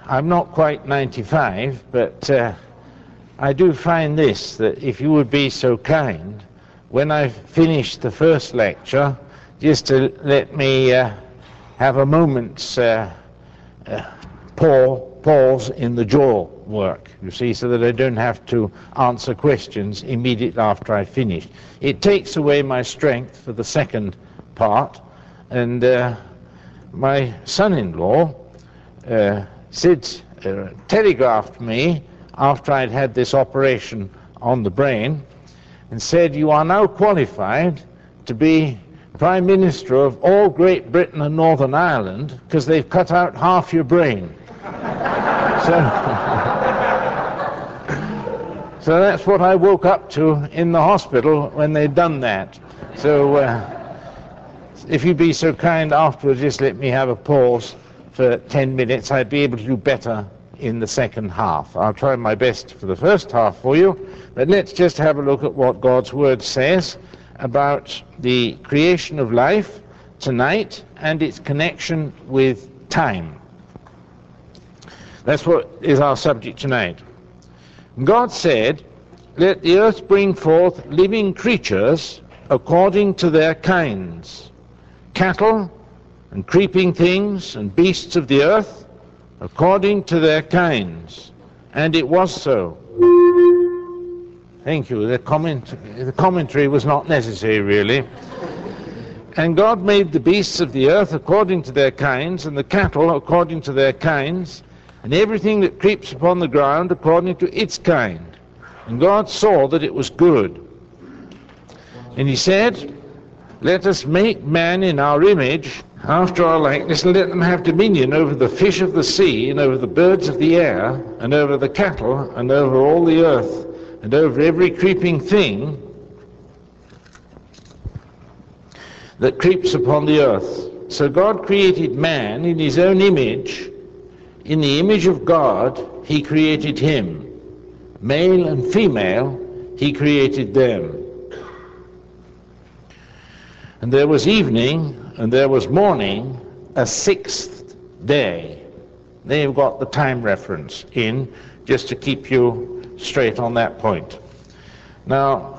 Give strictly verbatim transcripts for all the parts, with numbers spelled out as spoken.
I'm not quite ninety-five, but uh, I do find this, that if you would be so kind, when I've finished the first lecture, just to let me uh, have a moment's uh, uh, pause in the jaw work, you see, so that I don't have to answer questions immediately after I finish. It takes away my strength for the second part, and uh, my son-in-law uh, said, uh, telegraphed me after I'd had this operation on the brain and said, "You are now qualified to be Prime Minister of all Great Britain and Northern Ireland because they've cut out half your brain." so, so that's what I woke up to in the hospital when they'd done that. So uh, if you'd be so kind afterwards, just let me have a pause for ten minutes. I'd be able to do better in the second half. I'll try my best for the first half for you, but let's just have a look at what God's Word says about the creation of life tonight and its connection with time. That's what is our subject tonight. God said, "Let the earth bring forth living creatures according to their kinds, cattle and creeping things and beasts of the earth according to their kinds." And it was so. Thank you. The, comment, the commentary was not necessary, really. "And God made the beasts of the earth according to their kinds, and the cattle according to their kinds, and everything that creeps upon the ground according to its kind. And God saw that it was good. And he said, Let us make man in our image, after our likeness, and let them have dominion over the fish of the sea, and over the birds of the air, and over the cattle, and over all the earth, and over every creeping thing that creeps upon the earth." So God created man in his own image. In the image of God he created him. Male and female he created them. And there was evening, and there was morning, a sixth day. There you've got the time reference in, just to keep you straight on that point. Now,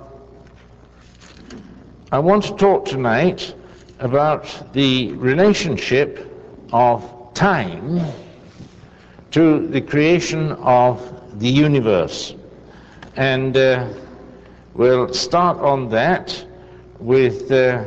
I want to talk tonight about the relationship of time to the creation of the universe. And uh, we'll start on that with uh,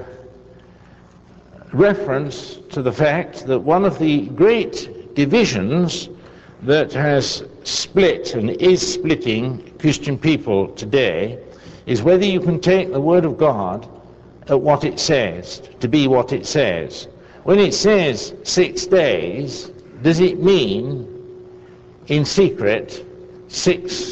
reference to the fact that one of the great divisions that has split and is splitting Christian people today is whether you can take the Word of God at what it says, to be what it says. When it says six days, does it mean in secret six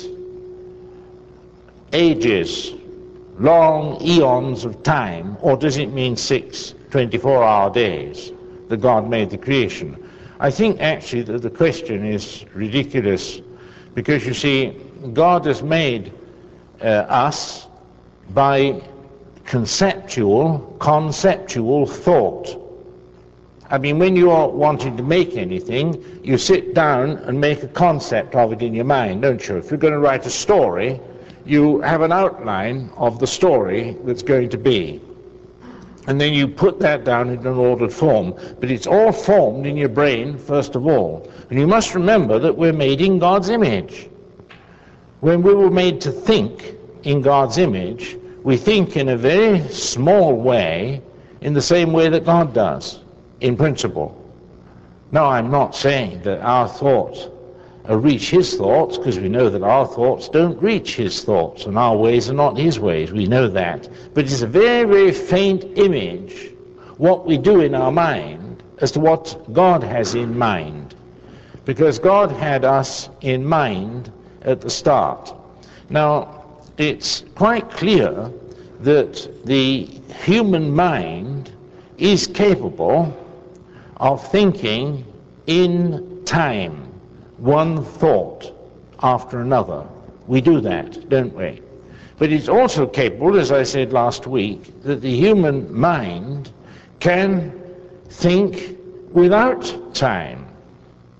ages, long eons of time, or does it mean six twenty-four hour days that God made the creation? I think actually that the question is ridiculous, because you see, God has made uh, us by conceptual, conceptual thought. I mean, when you are wanting to make anything, you sit down and make a concept of it in your mind, don't you? If you're going to write a story, you have an outline of the story that's going to be. And then you put that down in an ordered form. But it's all formed in your brain, first of all. And you must remember that we're made in God's image. When we were made to think in God's image, we think in a very small way, in the same way that God does, in principle. Now, I'm not saying that our thoughts reach his thoughts, because we know that our thoughts don't reach his thoughts, and our ways are not his ways. We know that. But it's a very, very faint image, what we do in our mind, as to what God has in mind. Because God had us in mind at the start. Now, it's quite clear that the human mind is capable of thinking in time, one thought after another. We do that, don't we? But it's also capable, as I said last week, that the human mind can think without time.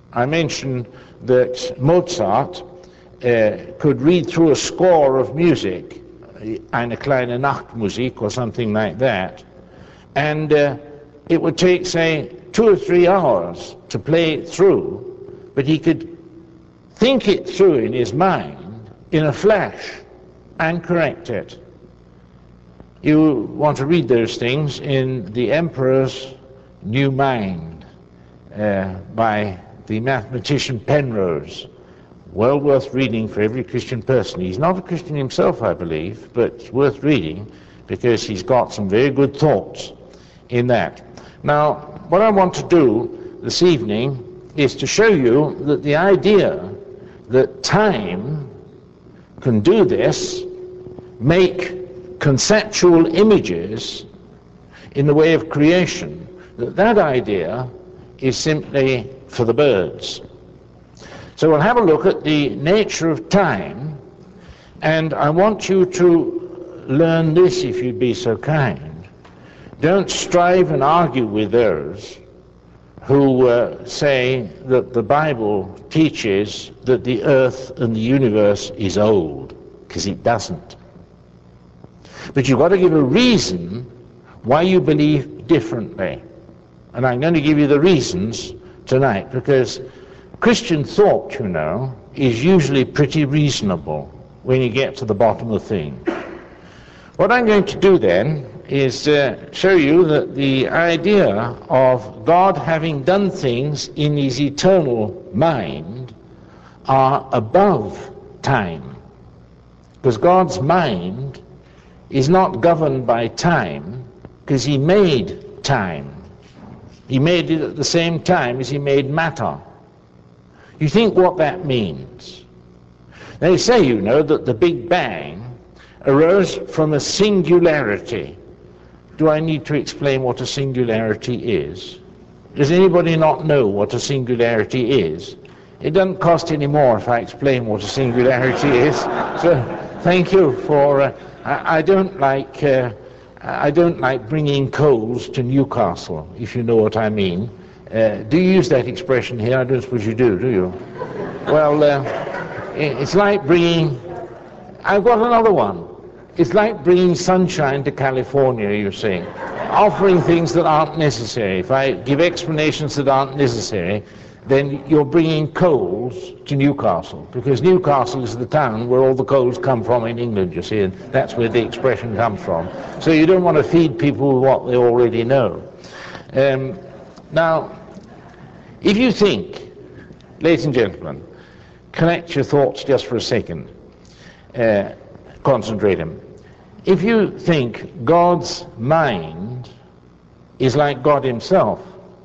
I mentioned that Mozart uh, could read through a score of music, eine kleine Nachtmusik or something like that, and uh, it would take, say, two or three hours to play it through, but he could think it through in his mind in a flash and correct it. You want to read those things in The Emperor's New Mind uh, by the mathematician Penrose. Well worth reading for every Christian person. He's not a Christian himself, I believe, but it's worth reading because he's got some very good thoughts in that. Now, what I want to do this evening is to show you that the idea that time can do this, make conceptual images in the way of creation, that that idea is simply for the birds. So we'll have a look at the nature of time, and I want you to learn this, if you'd be so kind. Don't strive and argue with those who uh, say that the Bible teaches that the earth and the universe is old, because it doesn't. But you've got to give a reason why you believe differently. And I'm going to give you the reasons tonight, because Christian thought, you know, is usually pretty reasonable when you get to the bottom of things. What I'm going to do then is uh, show you that the idea of God having done things in his eternal mind are above time. Because God's mind is not governed by time, because he made time. He made it at the same time as he made matter. You think what that means? They say, you know, that the Big Bang arose from a singularity. Do I need to explain what a singularity is? Does anybody not know what a singularity is? It doesn't cost any more if I explain what a singularity is. So thank you for... Uh, I, I don't like... Uh, I don't like bringing coals to Newcastle, if you know what I mean. Uh, do you use that expression here? I don't suppose you do, do you? Well, uh, it's like bringing... I've got another one. It's like bringing sunshine to California, you see. Offering things that aren't necessary. If I give explanations that aren't necessary, then you're bringing coals to Newcastle, because Newcastle is the town where all the coals come from in England, you see, and that's where the expression comes from. So you don't want to feed people with what they already know. Um, now, if you think, ladies and gentlemen, connect your thoughts just for a second, uh, concentrate them. If you think God's mind is like God himself,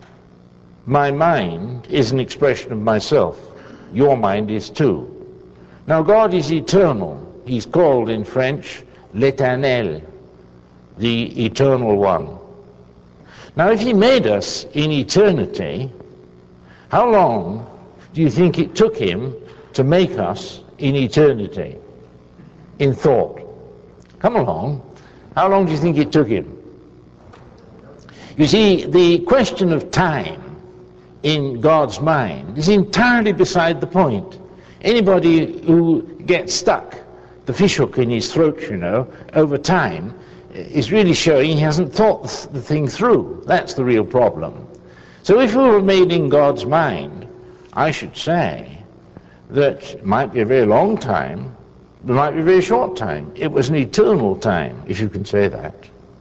my mind is an expression of myself. Your mind is too. Now God is eternal. He's called in French l'Éternel, the eternal one. Now if he made us in eternity, how long do you think it took him to make us in eternity, in thought? Come along. How long do you think it took him? You see, the question of time in God's mind is entirely beside the point. Anybody who gets stuck, the fishhook in his throat, you know, over time, is really showing he hasn't thought the thing through. That's the real problem. So if we were made in God's mind, I should say that it might be a very long time, it might be a very short time. It was an eternal time, if you can say that.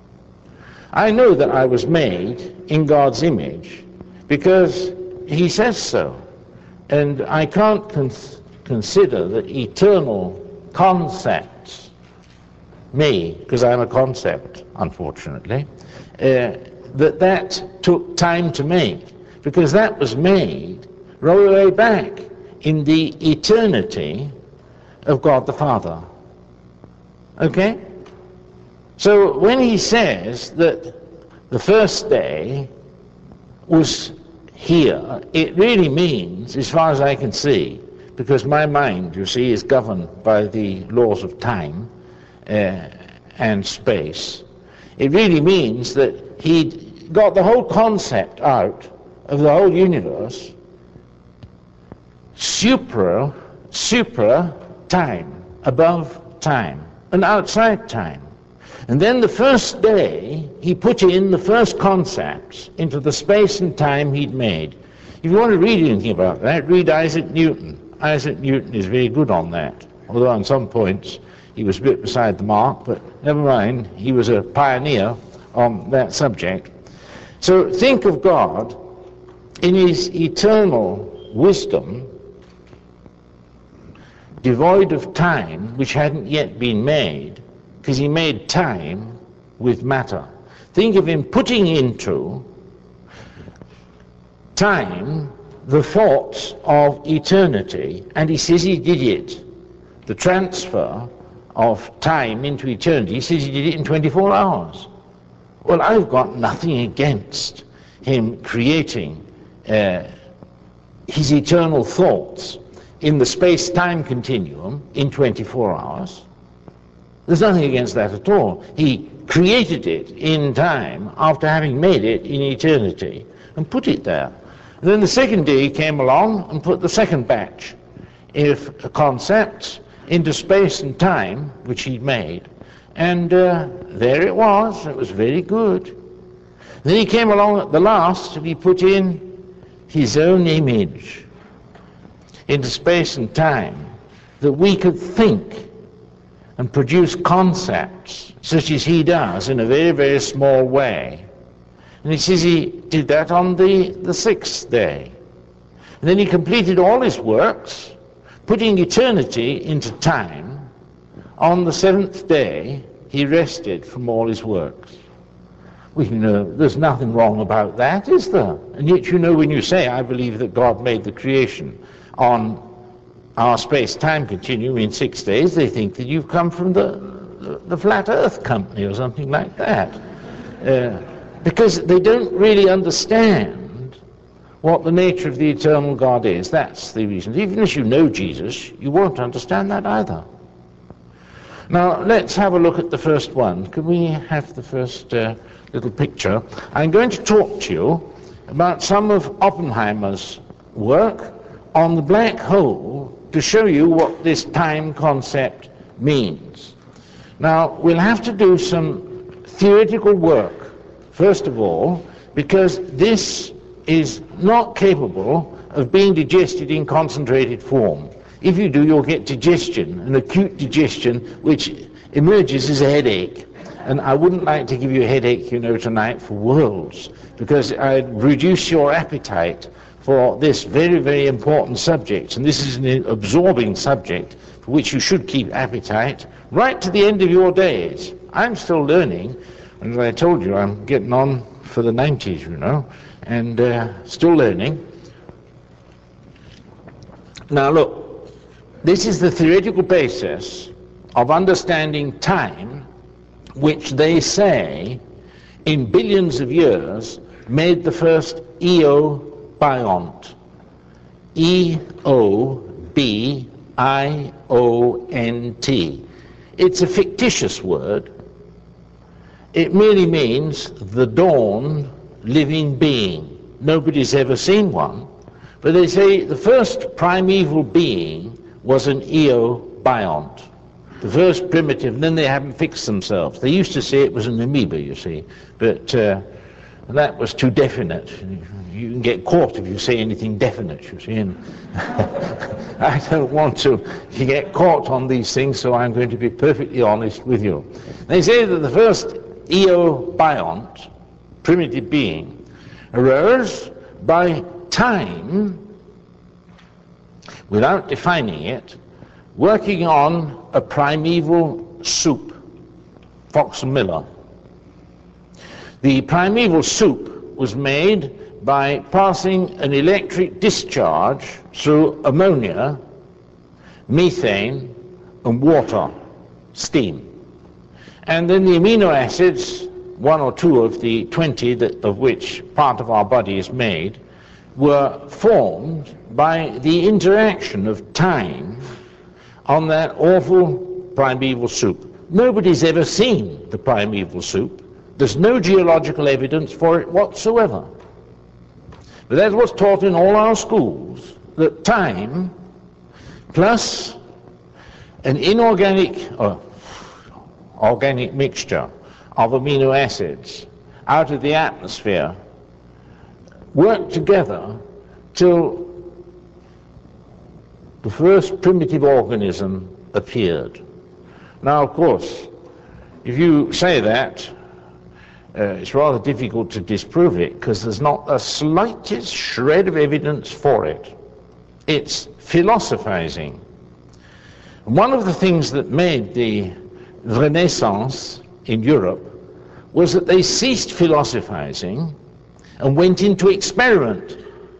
I know that I was made in God's image because he says so. And I can't con- consider that eternal concepts, me, because I'm a concept, unfortunately, uh, that that took time to make, because that was made right way back in the eternity of God the Father. Okay? So when he says that the first day was here, it really means, as far as I can see, because my mind, you see, is governed by the laws of time uh, and space, it really means that he'd got the whole concept out of the whole universe supra, supra time, above time, and outside time. And then the first day, he put in the first concepts into the space and time he'd made. If you want to read anything about that, read Isaac Newton. Isaac Newton is very good on that, although on some points he was a bit beside the mark, but never mind, he was a pioneer on that subject. So think of God in his eternal wisdom, devoid of time, which hadn't yet been made, because he made time with matter. Think of him putting into time the thoughts of eternity, and he says he did it, the transfer of time into eternity, he says he did it in twenty-four hours. Well, I've got nothing against him creating uh, his eternal thoughts in the space-time continuum in twenty-four hours. There's nothing against that at all. He created it in time after having made it in eternity and put it there. And then the second day he came along and put the second batch of concepts into space and time, which he'd made. And uh, there it was. It was very good. Then he came along at the last and he put in his own image into space and time, that we could think and produce concepts such as he does in a very, very small way. And he says he did that on the, the sixth day. And then he completed all his works, putting eternity into time. On the seventh day, he rested from all his works. Well, you know, there's nothing wrong about that, is there? And yet, you know, when you say, I believe that God made the creation on our space-time continuum in six days, they think that you've come from the, the, the Flat Earth Company or something like that. Uh, because they don't really understand what the nature of the eternal God is. That's the reason. Even as you know Jesus, you won't understand that either. Now, let's have a look at the first one. Can we have the first uh, little picture? I'm going to talk to you about some of Oppenheimer's work on the black hole to show you what this time concept means. Now, we'll have to do some theoretical work, first of all, because this is not capable of being digested in concentrated form. If you do, you'll get digestion, an acute digestion, which emerges as a headache. And I wouldn't like to give you a headache, you know, tonight for worlds, because I'd reduce your appetite for this very, very important subject. And this is an absorbing subject for which you should keep appetite right to the end of your days. I'm still learning, and as I told you, I'm getting on for the nineties, you know, and uh, still learning. Now look, this is the theoretical basis of understanding time, which they say in billions of years made the first E O biont. E O B I O N T. It's a fictitious word. It merely means the dawn living being. Nobody's ever seen one. But they say the first primeval being was an E O biont. The first primitive, and then they haven't fixed themselves. They used to say it was an amoeba, you see, but uh, that was too definite. You can get caught if you say anything definite, you see, and I don't want to get caught on these things, so I'm going to be perfectly honest with you. They say that the first E O biont, primitive being, arose by time, without defining it, working on a primeval soup, Fox and Miller. The primeval soup was made by passing an electric discharge through ammonia, methane, and water, steam. And then the amino acids, one or two of the twenty that, of which part of our body is made, were formed by the interaction of time on that awful primeval soup. Nobody's ever seen the primeval soup. There's no geological evidence for it whatsoever. But that's what's taught in all our schools, that time plus an inorganic or organic mixture of amino acids out of the atmosphere work together till the first primitive organism appeared. Now, of course, if you say that, uh, it's rather difficult to disprove it because there's not the slightest shred of evidence for it. It's philosophizing. One of the things that made the Renaissance in Europe was that they ceased philosophizing and went into experiment.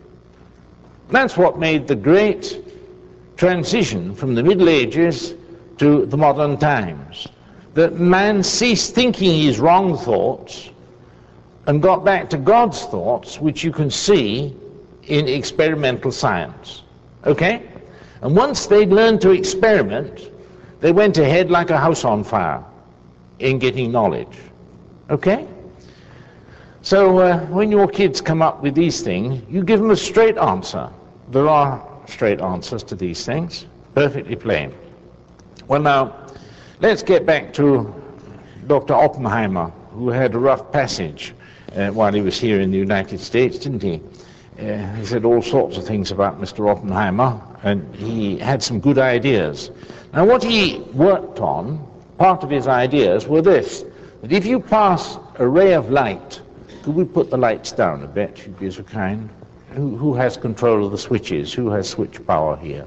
That's what made the great transition from the Middle Ages to the modern times. That man ceased thinking his wrong thoughts and got back to God's thoughts, which you can see in experimental science. Okay? And once they'd learned to experiment, they went ahead like a house on fire in getting knowledge. Okay? So uh, when your kids come up with these things, you give them a straight answer. There are straight answers to these things, perfectly plain. Well, now, let's get back to Doctor Oppenheimer, who had a rough passage uh, while he was here in the United States, didn't he? Uh, he said all sorts of things about Mister Oppenheimer, and he had some good ideas. Now, what he worked on, part of his ideas were this, that if you pass a ray of light, could we put the lights down a bit, if you'd be so kind? Who, who has control of the switches? Who has switch power here?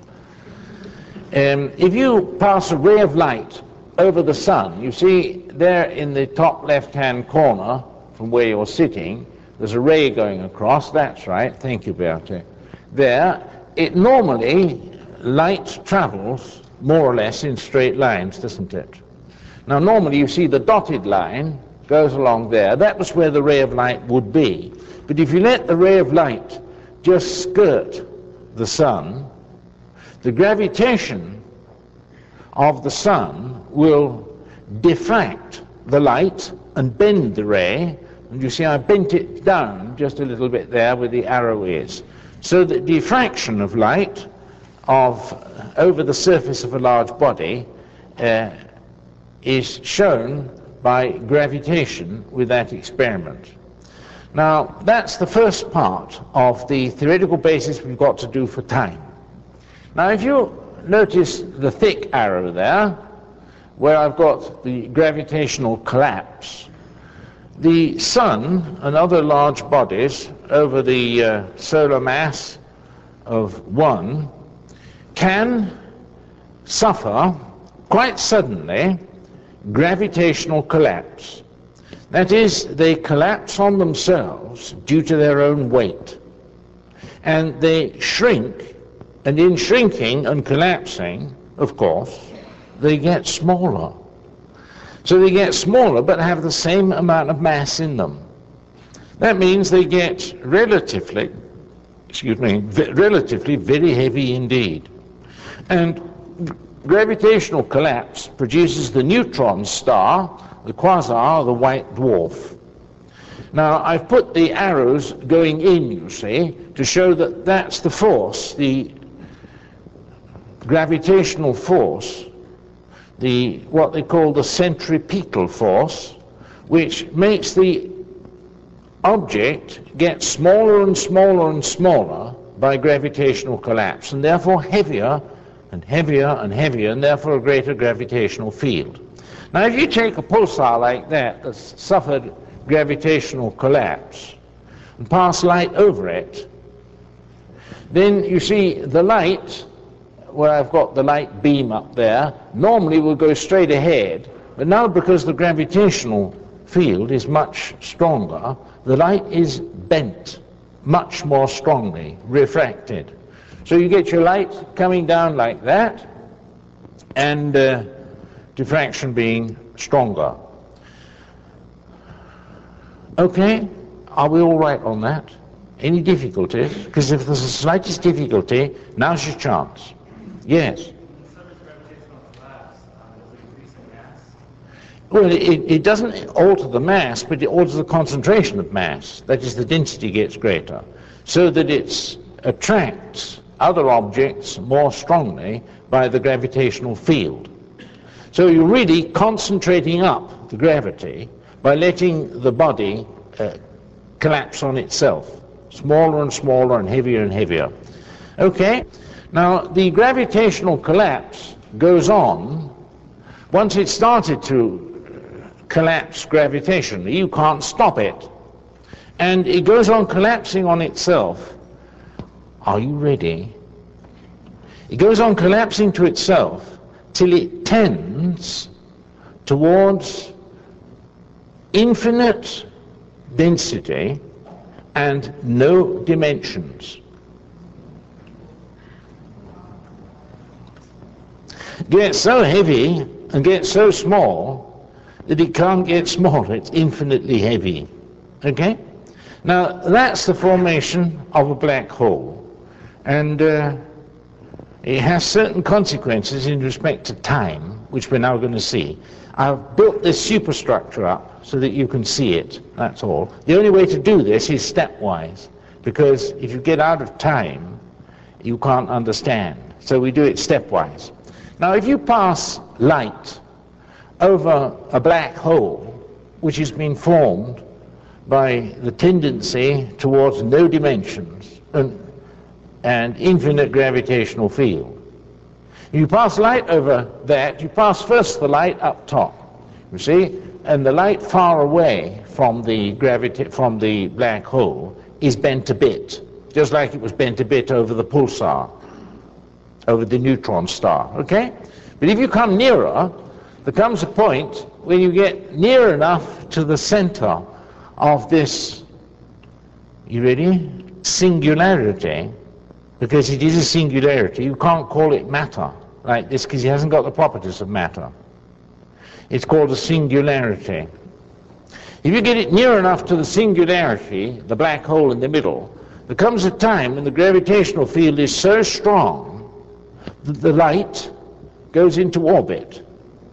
Um, if you pass a ray of light over the sun, you see there in the top left-hand corner from where you're sitting, there's a ray going across. That's right. Thank you, Bertie. There, it normally, light travels more or less in straight lines, doesn't it? Now, normally you see the dotted line goes along there. That was where the ray of light would be. But if you let the ray of light just skirt the sun, the gravitation of the sun will diffract the light and bend the ray. And you see I bent it down just a little bit there where the arrow is. So that diffraction of light of over the surface of a large body uh, is shown by gravitation with that experiment. Now, that's the first part of the theoretical basis we've got to do for time. Now, if you notice the thick arrow there, where I've got the gravitational collapse, the sun and other large bodies over the uh, solar mass of one can suffer quite suddenly gravitational collapse. That is, they collapse on themselves due to their own weight. And they shrink, and in shrinking and collapsing, of course, they get smaller. So they get smaller but have the same amount of mass in them. That means they get relatively, excuse me, relatively very heavy indeed. And gravitational collapse produces the neutron star, the quasar, the white dwarf. Now, I've put the arrows going in, you see, to show that that's the force, the gravitational force, the what they call the centripetal force, which makes the object get smaller and smaller and smaller by gravitational collapse, and therefore heavier and heavier and heavier, and therefore a greater gravitational field. Now, if you take a pulsar like that that's suffered gravitational collapse and pass light over it, then you see the light, where I've got the light beam up there, normally will go straight ahead, but now because the gravitational field is much stronger, the light is bent much more strongly, refracted. So you get your light coming down like that, and uh, diffraction being stronger. Okay, are we all right on that? Any difficulties? Because if there's the slightest difficulty, now's your chance. Yes? Well, it, it doesn't alter the mass, but it alters the concentration of mass. That is, the density gets greater, so that it attracts other objects more strongly by the gravitational field. So you're really concentrating up the gravity by letting the body uh, collapse on itself, smaller and smaller and heavier and heavier. Okay, now the gravitational collapse goes on. Once it started to collapse gravitationally, you can't stop it. And it goes on collapsing on itself. Are you ready? It goes on collapsing to itself till it tends towards infinite density and no dimensions. Gets so heavy and gets so small that it can't get smaller. It's infinitely heavy. Okay? Now, that's the formation of a black hole. And uh, it has certain consequences in respect to time, which we're now going to see. I've built this superstructure up so that you can see it, that's all. The only way to do this is stepwise, because if you get out of time, you can't understand. So we do it stepwise. Now, if you pass light over a black hole, which has been formed by the tendency towards no dimensions and, and infinite gravitational field, you pass light over that, you pass first the light up top, you see, and the light far away from the gravity, from the black hole is bent a bit, just like it was bent a bit over the pulsar, over the neutron star, okay? But if you come nearer, there comes a point when you get near enough to the center of this, you ready, singularity, because it is a singularity. You can't call it matter like this because it hasn't got the properties of matter. It's called a singularity. If you get it near enough to the singularity, the black hole in the middle, there comes a time when the gravitational field is so strong that the light goes into orbit.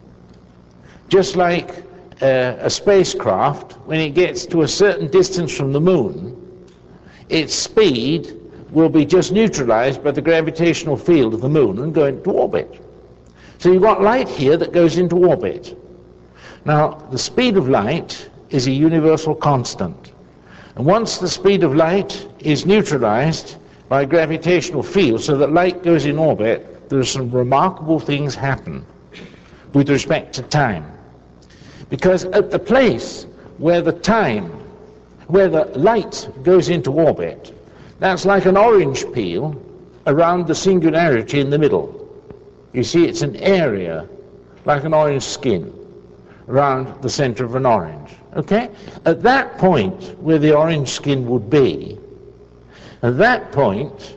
Just like uh, a spacecraft, when it gets to a certain distance from the moon, its speed will be just neutralized by the gravitational field of the moon and go into orbit. So you've got light here that goes into orbit. Now, the speed of light is a universal constant. And once the speed of light is neutralized by gravitational field so that light goes in orbit, there's some remarkable things happen with respect to time. Because at the place where the time, where the light goes into orbit, that's like an orange peel around the singularity in the middle. You see, it's an area, like an orange skin, around the center of an orange. Okay? At that point where the orange skin would be, at that point,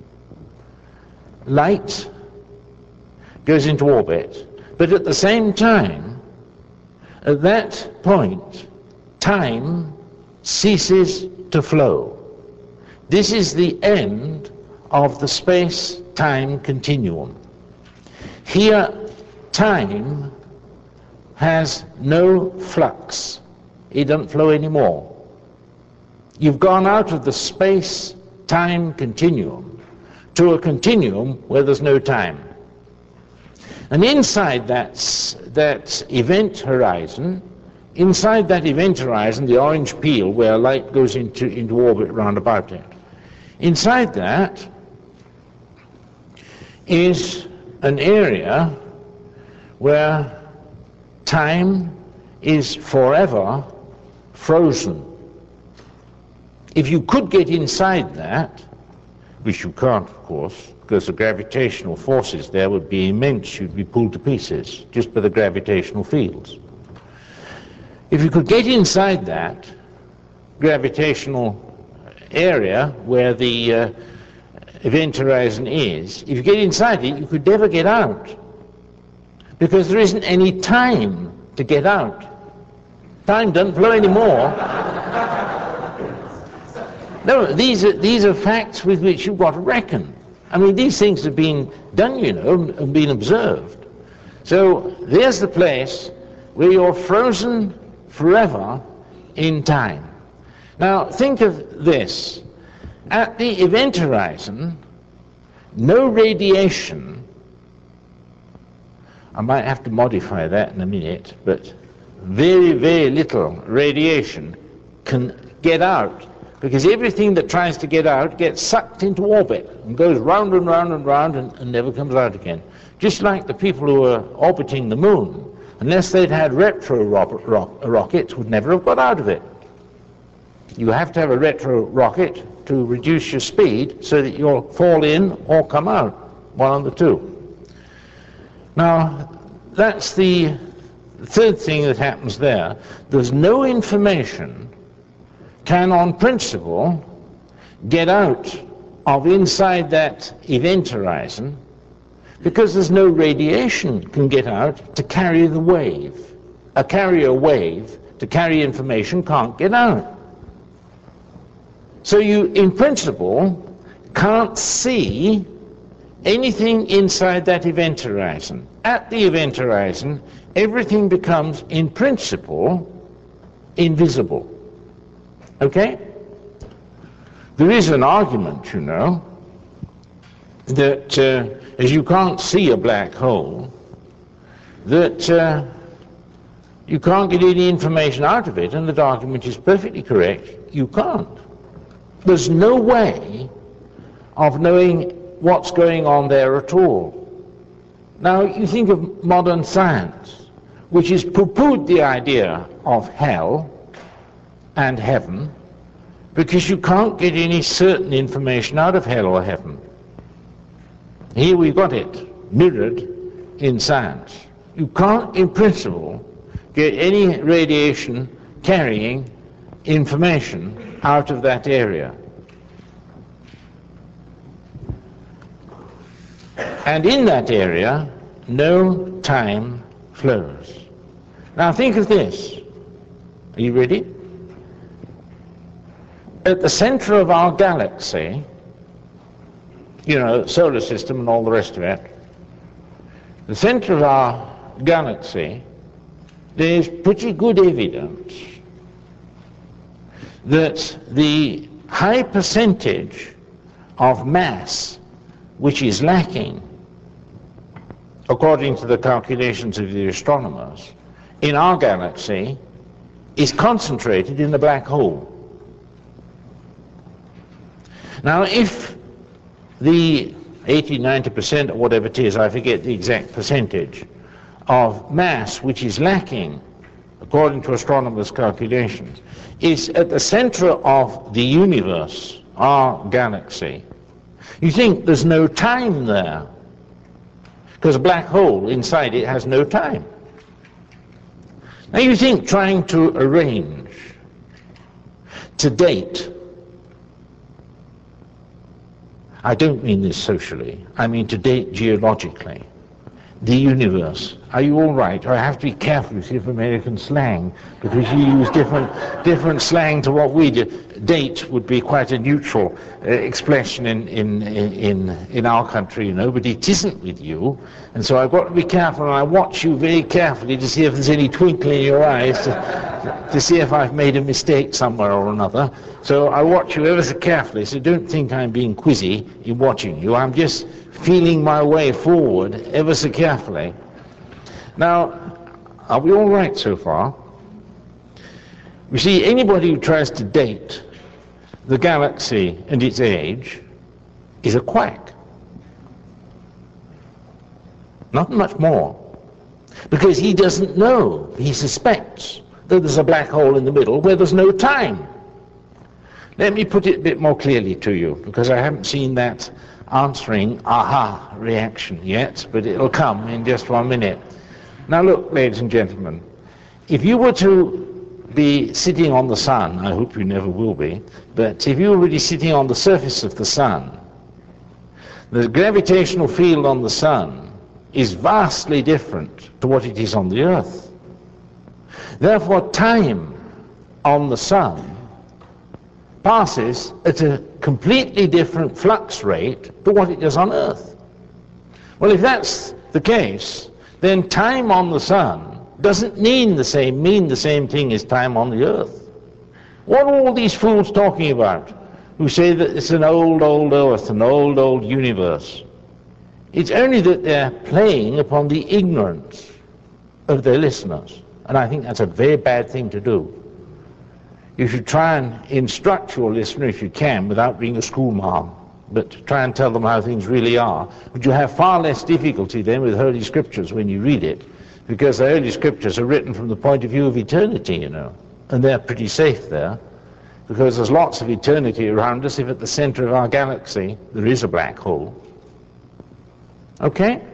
light goes into orbit. But at the same time, at that point, time ceases to flow. This is the end of the space-time continuum. Here, time has no flux. It doesn't flow anymore. You've gone out of the space-time continuum to a continuum where there's no time. And inside that, that event horizon, inside that event horizon, the orange peel where light goes into, into orbit round about it, inside that is an area where time is forever frozen. If you could get inside that, which you can't, of course, because the gravitational forces there would be immense, you'd be pulled to pieces just by the gravitational fields. If you could get inside that gravitational area where the uh, event horizon is, if you get inside it, you could never get out, because there isn't any time to get out. Time doesn't flow anymore. No, these are, these are facts with which you've got to reckon. I mean, these things have been done, you know, and been observed. So there's the place where you're frozen forever in time. Now, think of this. At the event horizon, no radiation, I might have to modify that in a minute, but very, very little radiation can get out, because everything that tries to get out gets sucked into orbit and goes round and round and round and, and never comes out again. Just like the people who were orbiting the moon, unless they'd had retro ro- ro- rockets, would never have got out of it. You have to have a retro rocket to reduce your speed so that you'll fall in or come out, one of the two. Now, that's the third thing that happens there. There's no information can, on principle, get out of inside that event horizon, because there's no radiation can get out to carry the wave. A carrier wave to carry information can't get out. So you, in principle, can't see anything inside that event horizon. At the event horizon, everything becomes, in principle, invisible. Okay? There is an argument, you know, that uh, as you can't see a black hole, that uh, you can't get any information out of it, and that argument is perfectly correct. You can't. There's no way of knowing what's going on there at all. Now, you think of modern science, which has poo-pooed the idea of hell and heaven, because you can't get any certain information out of hell or heaven. Here we've got it mirrored in science. You can't, in principle, get any radiation carrying information out of that area. And in that area, no time flows. Now think of this. Are you ready? At the center of our galaxy, you know, solar system and all the rest of it, the center of our galaxy, there's pretty good evidence that the high percentage of mass which is lacking, according to the calculations of the astronomers, in our galaxy is concentrated in the black hole. Now, if the eighty, ninety percent or whatever it is, I forget the exact percentage, of mass which is lacking, according to astronomers' calculations, is at the center of the universe, our galaxy, you think there's no time there, because a black hole inside it has no time. Now you think trying to arrange, to date, I don't mean this socially, I mean to date geologically, the universe. Are you all right? I have to be careful with American slang, because you use different different slang to what we do. Date would be quite a neutral uh, expression in, in in in our country, you know, but it isn't with you. And so I've got to be careful, and I watch you very carefully to see if there's any twinkle in your eyes, to, to see if I've made a mistake somewhere or another. So I watch you ever so carefully, so don't think I'm being quizzy in watching you. I'm just feeling my way forward ever so carefully. Now, are we all right so far? You see, anybody who tries to date the galaxy and its age is a quack. Not much more. Because he doesn't know, he suspects that there's a black hole in the middle where there's no time. Let me put it a bit more clearly to you, because I haven't seen that answering aha reaction yet, but it'll come in just one minute. Now look, ladies and gentlemen, if you were to be sitting on the sun, I hope you never will be, but if you were really sitting on the surface of the sun, the gravitational field on the sun is vastly different to what it is on the earth. Therefore, time on the sun passes at a completely different flux rate to what it does on earth. Well, if that's the case, then time on the sun doesn't mean the same mean the same thing as time on the earth. What are all these fools talking about who say that it's an old, old earth, an old, old universe. It's only that they're playing upon the ignorance of their listeners. And I think that's a very bad thing to do. You should try and instruct your listener if you can without being a schoolmarm, but try and tell them how things really are. But you have far less difficulty then with Holy Scriptures when you read it, because the Holy Scriptures are written from the point of view of eternity, you know, and they're pretty safe there, because there's lots of eternity around us if at the center of our galaxy there is a black hole. Okay?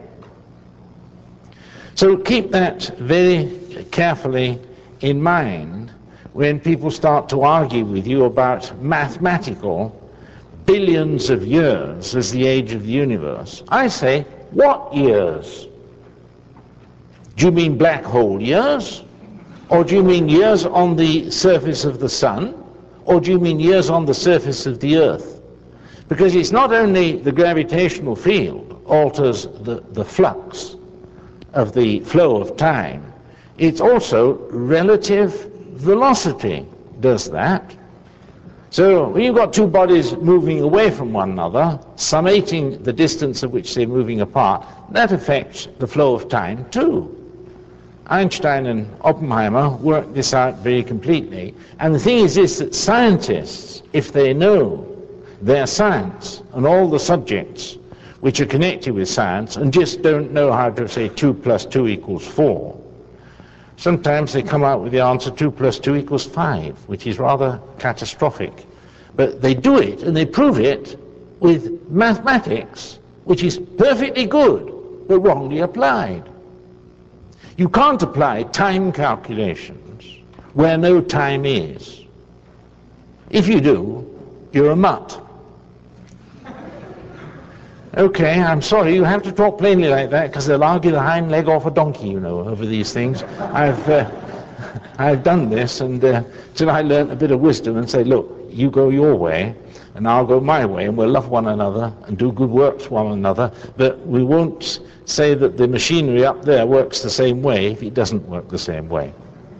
So keep that very carefully in mind when people start to argue with you about mathematical billions of years as the age of the universe. I say, what years? Do you mean black hole years? Or do you mean years on the surface of the sun? Or do you mean years on the surface of the earth? Because it's not only the gravitational field alters the, the flux of the flow of time, it's also relative velocity does that. So when you've got two bodies moving away from one another, summating the distance at which they're moving apart, that affects the flow of time too. Einstein and Oppenheimer worked this out very completely. And the thing is this, that scientists, if they know their science and all the subjects which are connected with science and just don't know how to say two plus two equals four, sometimes they come out with the answer two plus two equals five, which is rather catastrophic. But they do it, and they prove it with mathematics, which is perfectly good, but wrongly applied. You can't apply time calculations where no time is. If you do, you're a mutt. Okay, I'm sorry, you have to talk plainly like that, because they'll argue the hind leg off a donkey, you know, over these things. I've uh, I've done this, and uh, till I learnt a bit of wisdom and say, look, you go your way, and I'll go my way, and we'll love one another and do good works for one another, but we won't say that the machinery up there works the same way if it doesn't work the same way.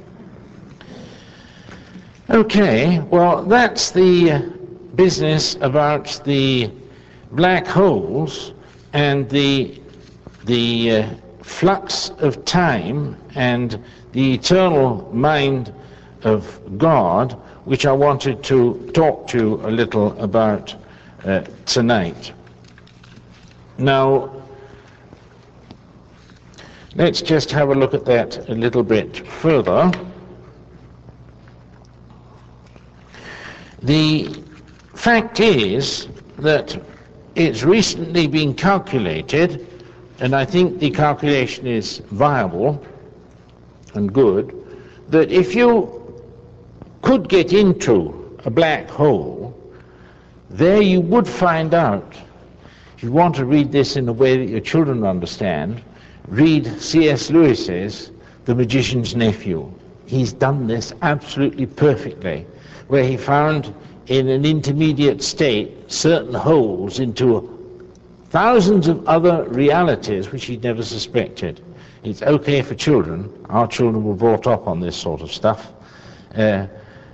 Okay, well, that's the business about the black holes and the the uh, flux of time and the eternal mind of God, which I wanted to talk to you a little about uh, tonight. Now, let's just have a look at that a little bit further. The fact is that it's recently been calculated, and I think the calculation is viable and good, that if you could get into a black hole, there you would find out, if you want to read this in a way that your children understand, read C S Lewis's The Magician's Nephew. He's done this absolutely perfectly, where he found in an intermediate state certain holes into thousands of other realities which he'd never suspected. It's okay for children. Our children were brought up on this sort of stuff. Uh,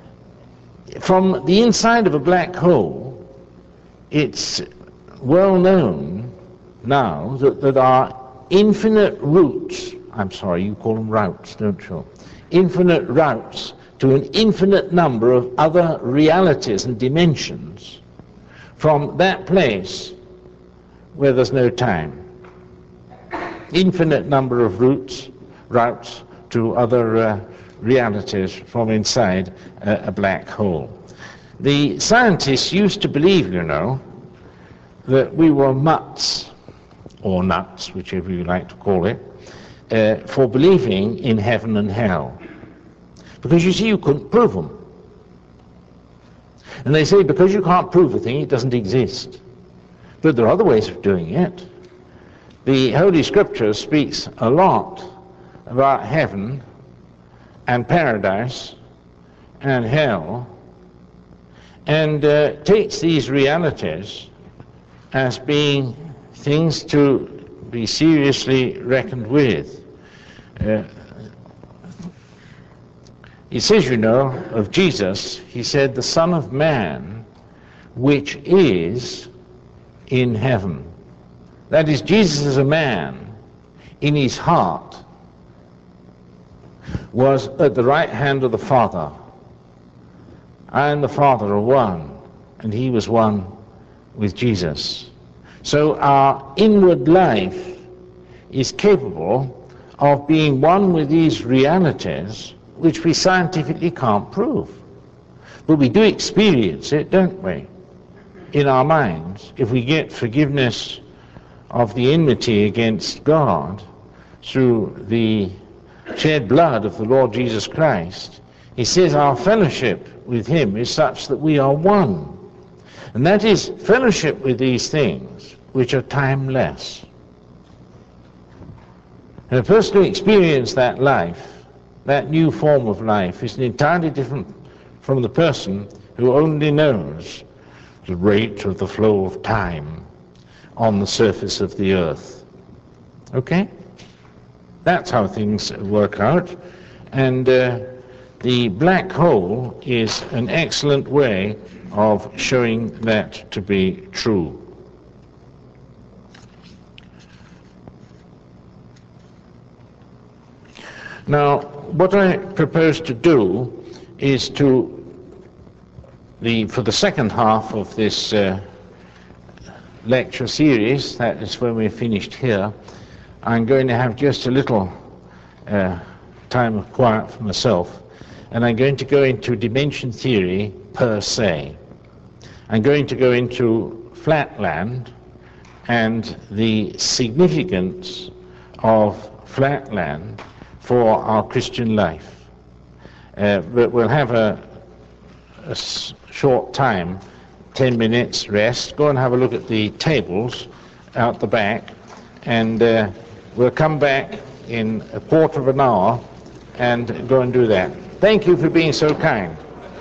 from the inside of a black hole, it's well known now that there are infinite routes, I'm sorry, you call them routes, don't you? Infinite routes to an infinite number of other realities and dimensions from that place where there's no time. Infinite number of routes, routes to other uh, realities from inside uh, a black hole. The scientists used to believe, you know, that we were mutts, or nuts, whichever you like to call it, uh, for believing in heaven and hell. Because you see, you couldn't prove them. And they say because you can't prove a thing, it doesn't exist. But there are other ways of doing it. The Holy Scripture speaks a lot about heaven and paradise and hell, and uh, takes these realities as being things to be seriously reckoned with. Uh, He says, you know, of Jesus, he said, the Son of Man which is in heaven. That is, Jesus as a man, in his heart, was at the right hand of the Father. I and the Father are one, and he was one with Jesus. So our inward life is capable of being one with these realities which we scientifically can't prove. But we do experience it, don't we, in our minds. If we get forgiveness of the enmity against God through the shed blood of the Lord Jesus Christ, he says our fellowship with him is such that we are one. And that is fellowship with these things which are timeless. And a person who experienced that life, that new form of life, is entirely different from the person who only knows the rate of the flow of time on the surface of the earth. Okay? That's how things work out. And uh, the black hole is an excellent way of showing that to be true. Now, what I propose to do is to, the, for the second half of this uh, lecture series, that is when we're finished here, I'm going to have just a little uh, time of quiet for myself, and I'm going to go into dimension theory per se. I'm going to go into flatland and the significance of flatland for our Christian life. Uh, but we'll have a, a s- short time, ten minutes rest. Go and have a look at the tables out the back, and uh, we'll come back in a quarter of an hour and go and do that. Thank you for being so kind.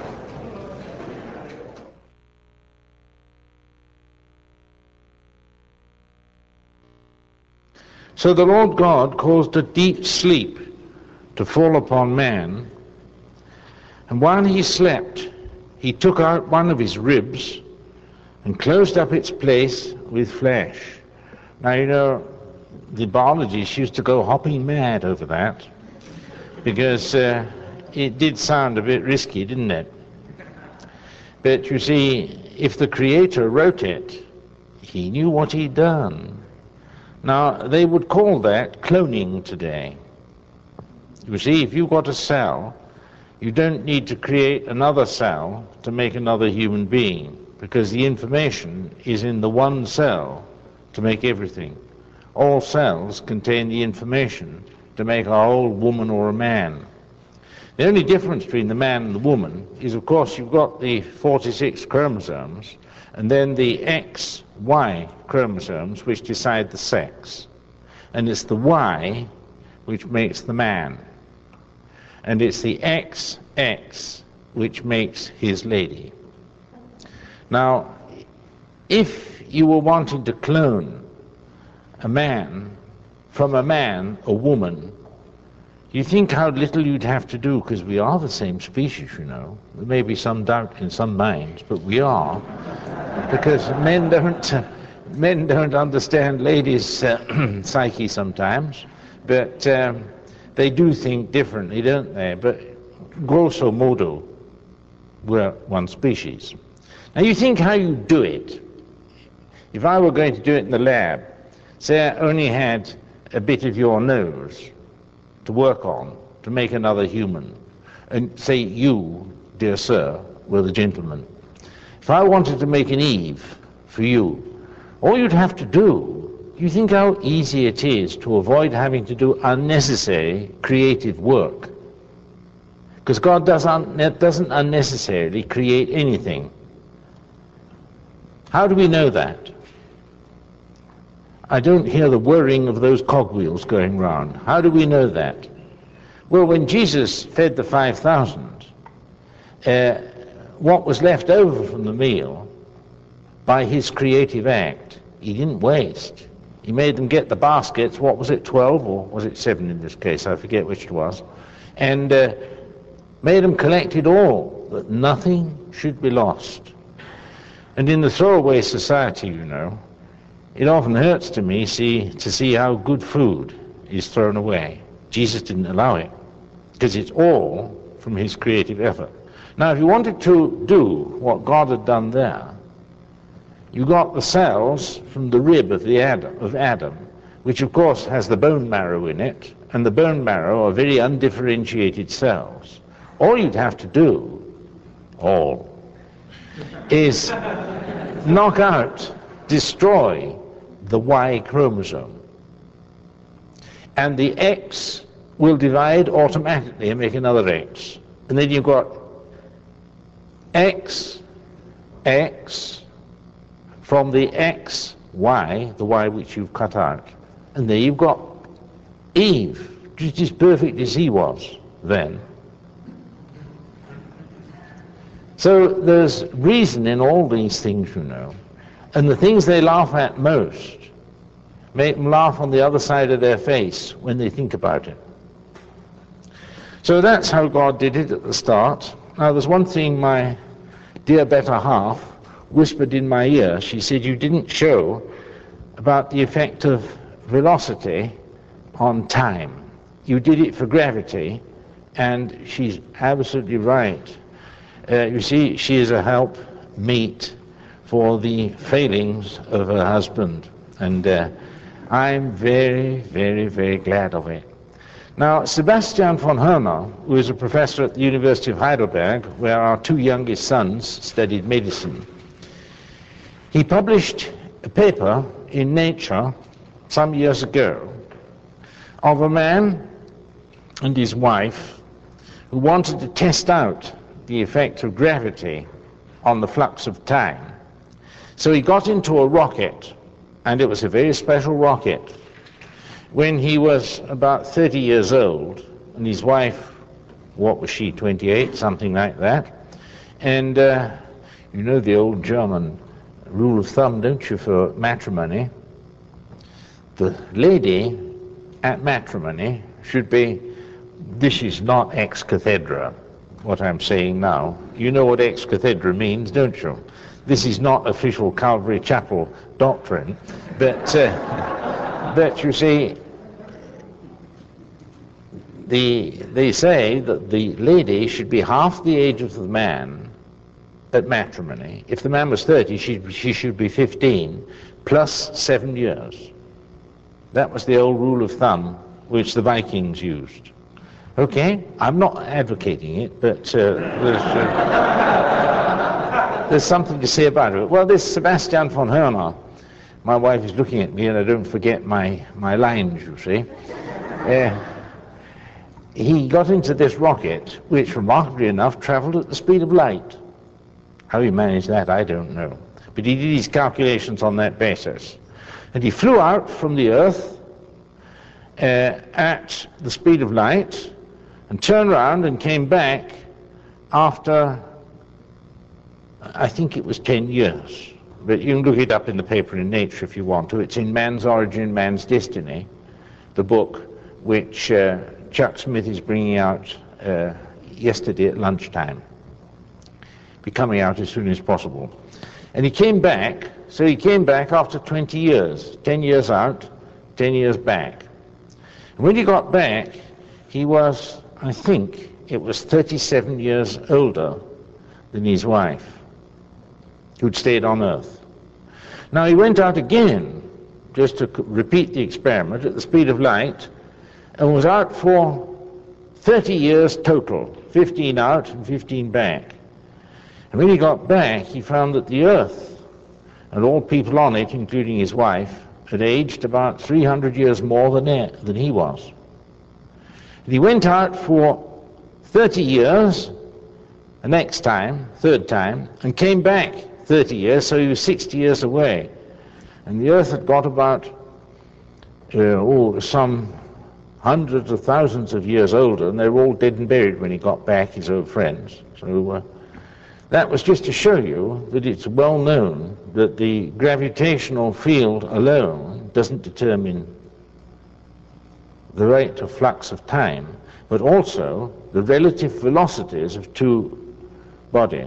So the Lord God caused a deep sleep to fall upon man, and while he slept, he took out one of his ribs and closed up its place with flesh. Now, you know, the biologists used to go hopping mad over that, because uh, it did sound a bit risky, didn't it? But you see, if the Creator wrote it, he knew what he'd done. Now, they would call that cloning today. You see, if you've got a cell, you don't need to create another cell to make another human being, because the information is in the one cell to make everything. All cells contain the information to make a whole woman or a man. The only difference between the man and the woman is, of course, you've got the forty-six chromosomes, and then the X Y chromosomes which decide the sex. And it's the Y which makes the man. And it's the X X which makes his lady. Now, if you were wanting to clone a man from a man, a woman, you think how little you'd have to do, because we are the same species, you know. There may be some doubt in some minds, but we are, because men don't uh, men don't understand ladies' uh, psyche sometimes, but um, they do think differently, don't they? But grosso modo, we're one species. Now you think how you do it. If I were going to do it in the lab, say I only had a bit of your nose to work on to make another human, and say you, dear sir, were the gentleman. If I wanted to make an Eve for you, all you'd have to do, you think how easy it is to avoid having to do unnecessary creative work? Because God doesn't, doesn't unnecessarily create anything. How do we know that? I don't hear the whirring of those cogwheels going round. How do we know that? Well, when Jesus fed the five thousand, uh, what was left over from the meal, by his creative act, he didn't waste. He made them get the baskets, what was it, twelve, or was it seven in this case, I forget which it was, and uh, made them collect it all, that nothing should be lost. And in the throwaway society, you know, it often hurts to me see, to see how good food is thrown away. Jesus didn't allow it, because it's all from his creative effort. Now, if you wanted to do what God had done there, you got the cells from the rib of, the Adam, of Adam, which of course has the bone marrow in it, and the bone marrow are very undifferentiated cells. All you'd have to do, all, is knock out, destroy the Y chromosome. And the X will divide automatically and make another X. And then you've got X, X, from the X, Y, the Y which you've cut out. And there you've got Eve, just as perfect as he was then. So there's reason in all these things, you know. And the things they laugh at most make them laugh on the other side of their face when they think about it. So that's how God did it at the start. Now there's one thing my dear better half whispered in my ear. She said, you didn't show about the effect of velocity on time. You did it for gravity, and she's absolutely right. Uh, you see, she is a help meet for the failings of her husband, and uh, I'm very, very, very glad of it. Now, Sebastian von Hörner, who is a professor at the University of Heidelberg, where our two youngest sons studied medicine, he published a paper in Nature some years ago of a man and his wife who wanted to test out the effect of gravity on the flux of time. So he got into a rocket, and it was a very special rocket. When he was about thirty years old, and his wife, what was she, twenty-eight, something like that, and uh, you know the old German rule of thumb, don't you, for matrimony? The lady at matrimony should be, this is not ex cathedra, what I'm saying now. You know what ex cathedra means, don't you? This is not official Calvary Chapel doctrine, but, uh, but you see, the, they say that the lady should be half the age of the man at matrimony. If the man was thirty, she, she should be fifteen, plus seven years. That was the old rule of thumb which the Vikings used. Okay, I'm not advocating it, but uh, there's, uh, there's something to say about it. Well, this Sebastian von Hörner, my wife is looking at me and I don't forget my, my lines, you see. Uh, he got into this rocket, which remarkably enough traveled at the speed of light. How he managed that, I don't know. But he did his calculations on that basis. And he flew out from the Earth uh, at the speed of light, and turned around and came back after, I think it was ten years. But you can look it up in the paper in Nature if you want to. It's in Man's Origin, Man's Destiny, the book which uh, Chuck Smith is bringing out uh, yesterday at lunchtime. Be coming out as soon as possible. And he came back, so he came back after twenty years, ten years out, ten years back. And when he got back, he was, I think, it was thirty-seven years older than his wife, who'd stayed on Earth. Now he went out again, just to repeat the experiment, at the speed of light, and was out for thirty years total, fifteen out and fifteen back. And when he got back, he found that the Earth and all people on it, including his wife, had aged about three hundred years more than he, than he was. And he went out for thirty years, the next time, third time, and came back thirty years, so he was sixty years away. And the Earth had got about, uh, oh, some hundreds of thousands of years older, and they were all dead and buried when he got back, his old friends. So uh, that was just to show you that it's well known that the gravitational field alone doesn't determine the rate of flux of time, but also the relative velocities of two bodies.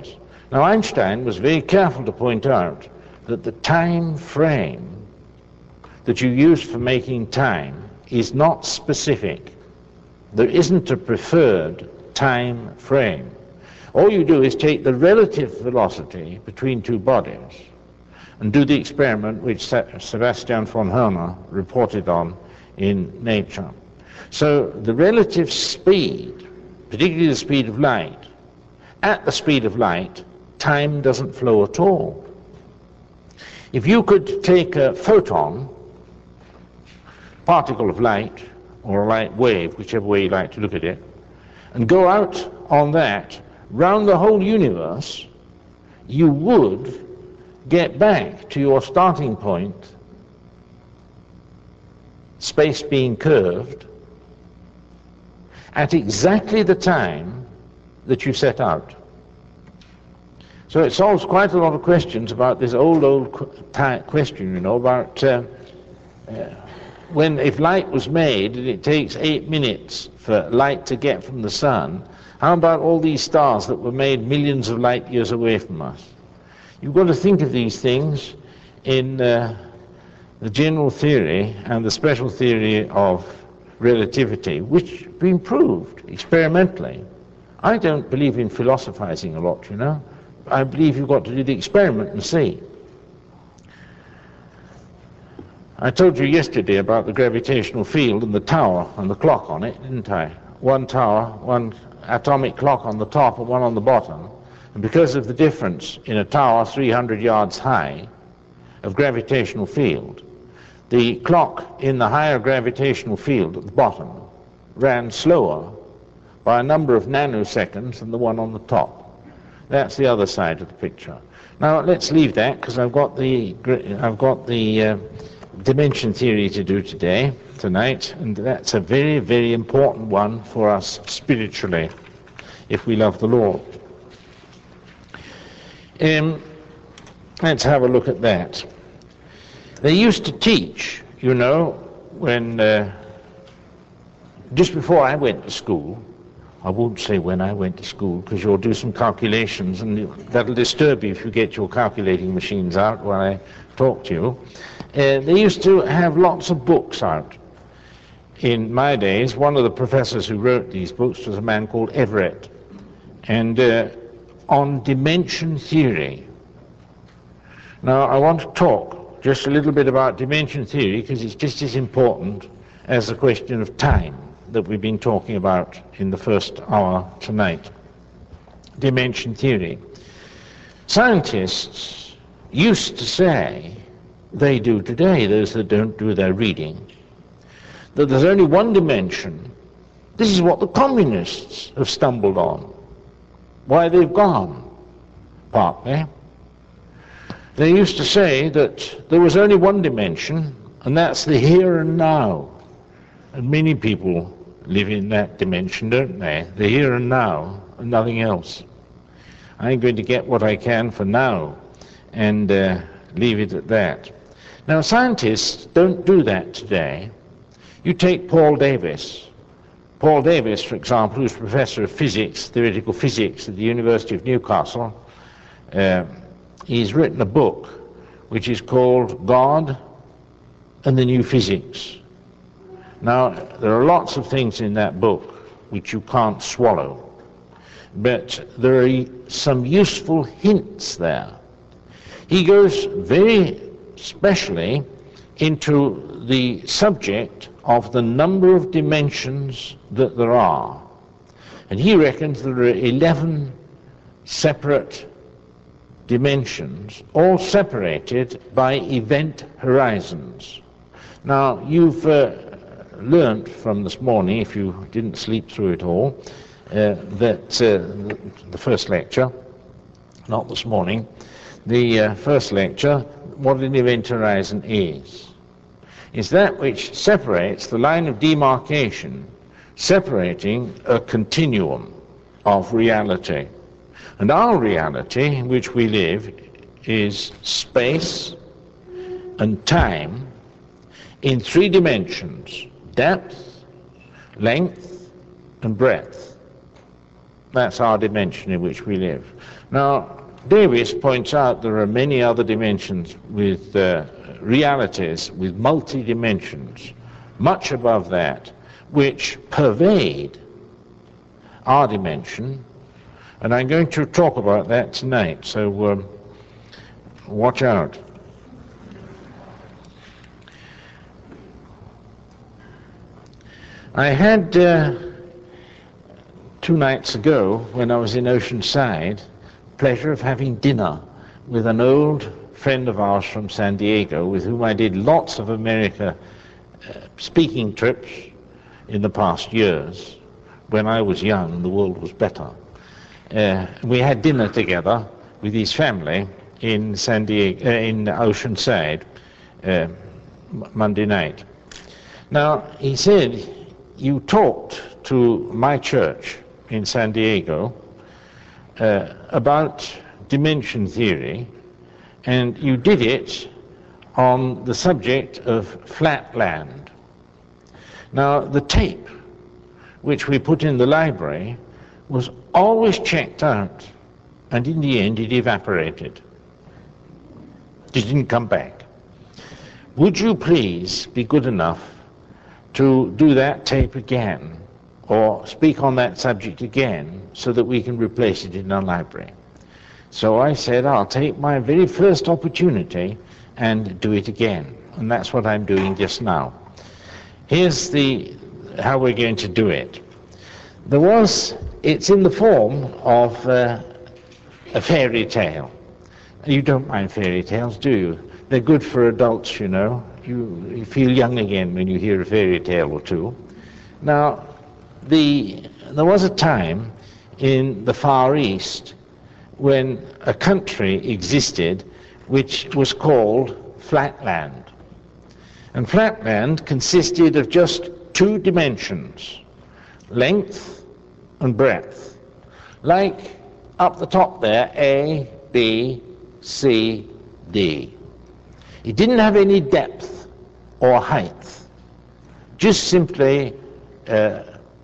Now, Einstein was very careful to point out that the time frame that you use for making time is not specific. There isn't a preferred time frame. All you do is take the relative velocity between two bodies and do the experiment which Sebastian von Herner reported on in Nature. So the relative speed, particularly the speed of light, at the speed of light, time doesn't flow at all. If you could take a photon, particle of light, or a light wave, whichever way you like to look at it, and go out on that round the whole universe, you would get back to your starting point, space being curved, at exactly the time that you set out. So it solves quite a lot of questions about this old, old question, you know, about uh, uh, when, if light was made and it takes eight minutes for light to get from the sun, how about all these stars that were made millions of light years away from us? You've got to think of these things in uh, the general theory and the special theory of relativity, which have been proved experimentally. I don't believe in philosophizing a lot, you know. I believe you've got to do the experiment and see. I told you yesterday about the gravitational field and the tower and the clock on it, didn't I? One tower, one atomic clock on the top and one on the bottom. And because of the difference in a tower three hundred yards high of gravitational field, the clock in the higher gravitational field at the bottom ran slower by a number of nanoseconds than the one on the top. That's the other side of the picture. Now let's leave that, because I've got the I've got the uh, dimension theory to do today, tonight, and that's a very, very important one for us spiritually, if we love the Lord. Um, let's have a look at that. They used to teach, you know, when uh, just before I went to school. I won't say when I went to school, because you'll do some calculations and that'll disturb you if you get your calculating machines out while I talk to you. Uh, they used to have lots of books out. In my days, one of the professors who wrote these books was a man called Everett, and uh, on dimension theory. Now, I want to talk just a little bit about dimension theory, because it's just as important as the question of time that we've been talking about in the first hour tonight. Dimension theory. Scientists used to say, they do today, those that don't do their reading, that there's only one dimension. This is what the communists have stumbled on. Why they've gone, partly. They used to say that there was only one dimension, and that's the here and now. And many people live in that dimension, don't they? The here and now, and nothing else. I'm going to get what I can for now, and uh, leave it at that. Now, scientists don't do that today. You take Paul Davies. Paul Davies, for example, who's professor of physics, theoretical physics at the University of Newcastle, uh, he's written a book which is called God and the New Physics. Now, there are lots of things in that book which you can't swallow, but there are some useful hints there. He goes very specially into the subject of the number of dimensions that there are. And he reckons there are eleven separate dimensions, all separated by event horizons. Now, you've uh, learnt from this morning, if you didn't sleep through it all, uh, that uh, the first lecture, not this morning, the uh, first lecture, what an event horizon is. Is that which separates the line of demarcation, separating a continuum of reality. And our reality in which we live is space and time in three dimensions: depth, length, and breadth. That's our dimension in which we live. Now, Davis points out there are many other dimensions with uh, realities with multi-dimensions, much above that, which pervade our dimension, and I'm going to talk about that tonight, so um, watch out. I had uh, two nights ago, when I was in Oceanside, pleasure of having dinner with an old friend of ours from San Diego, with whom I did lots of America uh, speaking trips in the past years. When I was young, the world was better. Uh, we had dinner together with his family in San Diego, uh, in Oceanside, uh, Monday night. Now, he said, you talked to my church in San Diego uh, about dimension theory, and you did it on the subject of flatland. Now, the tape which we put in the library was always checked out, and in the end it evaporated. It didn't come back. Would you please be good enough to do that tape again, or speak on that subject again, so that we can replace it in our library? So I said, I'll take my very first opportunity and do it again. And that's what I'm doing just now. Here's the how we're going to do it. There was, it's in the form of uh, a fairy tale. You don't mind fairy tales, do you? They're good for adults, you know. You, you feel young again when you hear a fairy tale or two. Now, the, there was a time in the Far East when a country existed which was called flatland. And flatland consisted of just two dimensions, length and breadth. Like up the top there, A, B, C, D. It didn't have any depth or height, just simply uh,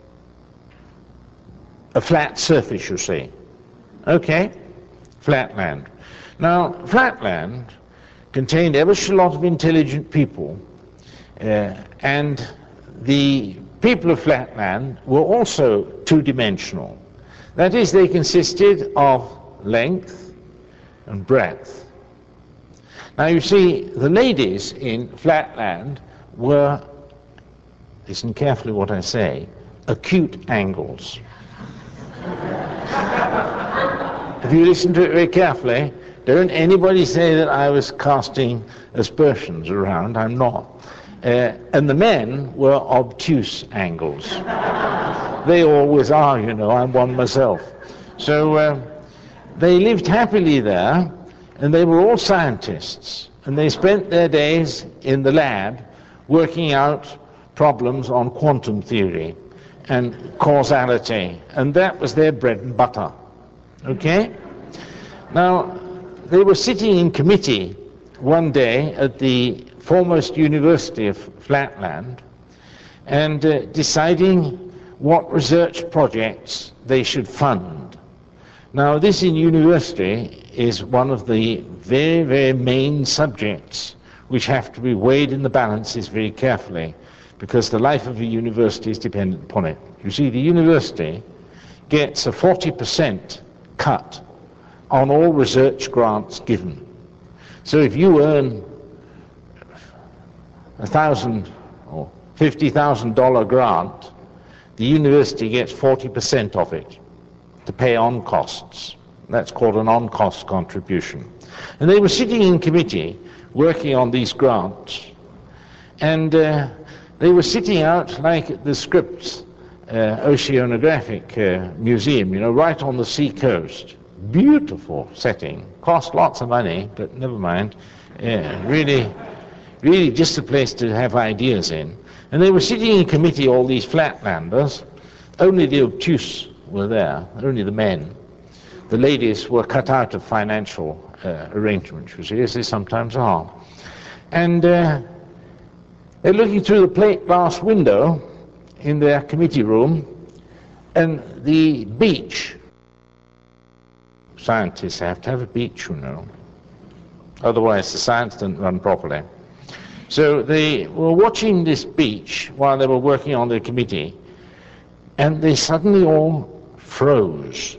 a flat surface, you see. Okay? Flatland. Now, flatland contained ever so lot of intelligent people, uh, and the people of flatland were also two-dimensional. That is, they consisted of length and breadth. Now, you see, the ladies in flatland were, listen carefully what I say, acute angles. If you listen to it very carefully, don't anybody say that I was casting aspersions around. I'm not. Uh, and the men were obtuse angles. They always are, you know. I'm one myself. So uh, they lived happily there, and they were all scientists. And they spent their days in the lab working out problems on quantum theory and causality. And that was their bread and butter. Okay? Now, they were sitting in committee one day at the foremost university of Flatland and uh, deciding what research projects they should fund. Now, this in university is one of the very, very main subjects which have to be weighed in the balances very carefully, because the life of a university is dependent upon it. You see, the university gets a forty percent cut on all research grants given. So if you earn a thousand or fifty thousand dollar grant, the university gets forty percent of it to pay on costs. That's called an on-cost contribution. And they were sitting in committee working on these grants, and uh, they were sitting out like at the Scripps uh, Oceanographic uh, Museum, you know, right on the sea coast. Beautiful setting. Cost lots of money, but never mind. Yeah, really, really just a place to have ideas in. And they were sitting in committee, all these flatlanders. Only the obtuse were there, only the men. The ladies were cut out of financial uh, arrangements, you see, as they sometimes are. And uh, they're looking through the plate glass window in their committee room, and the beach scientists have to have a beach, you know. Otherwise the science doesn't run properly. So they were watching this beach while they were working on the committee, and they suddenly all froze.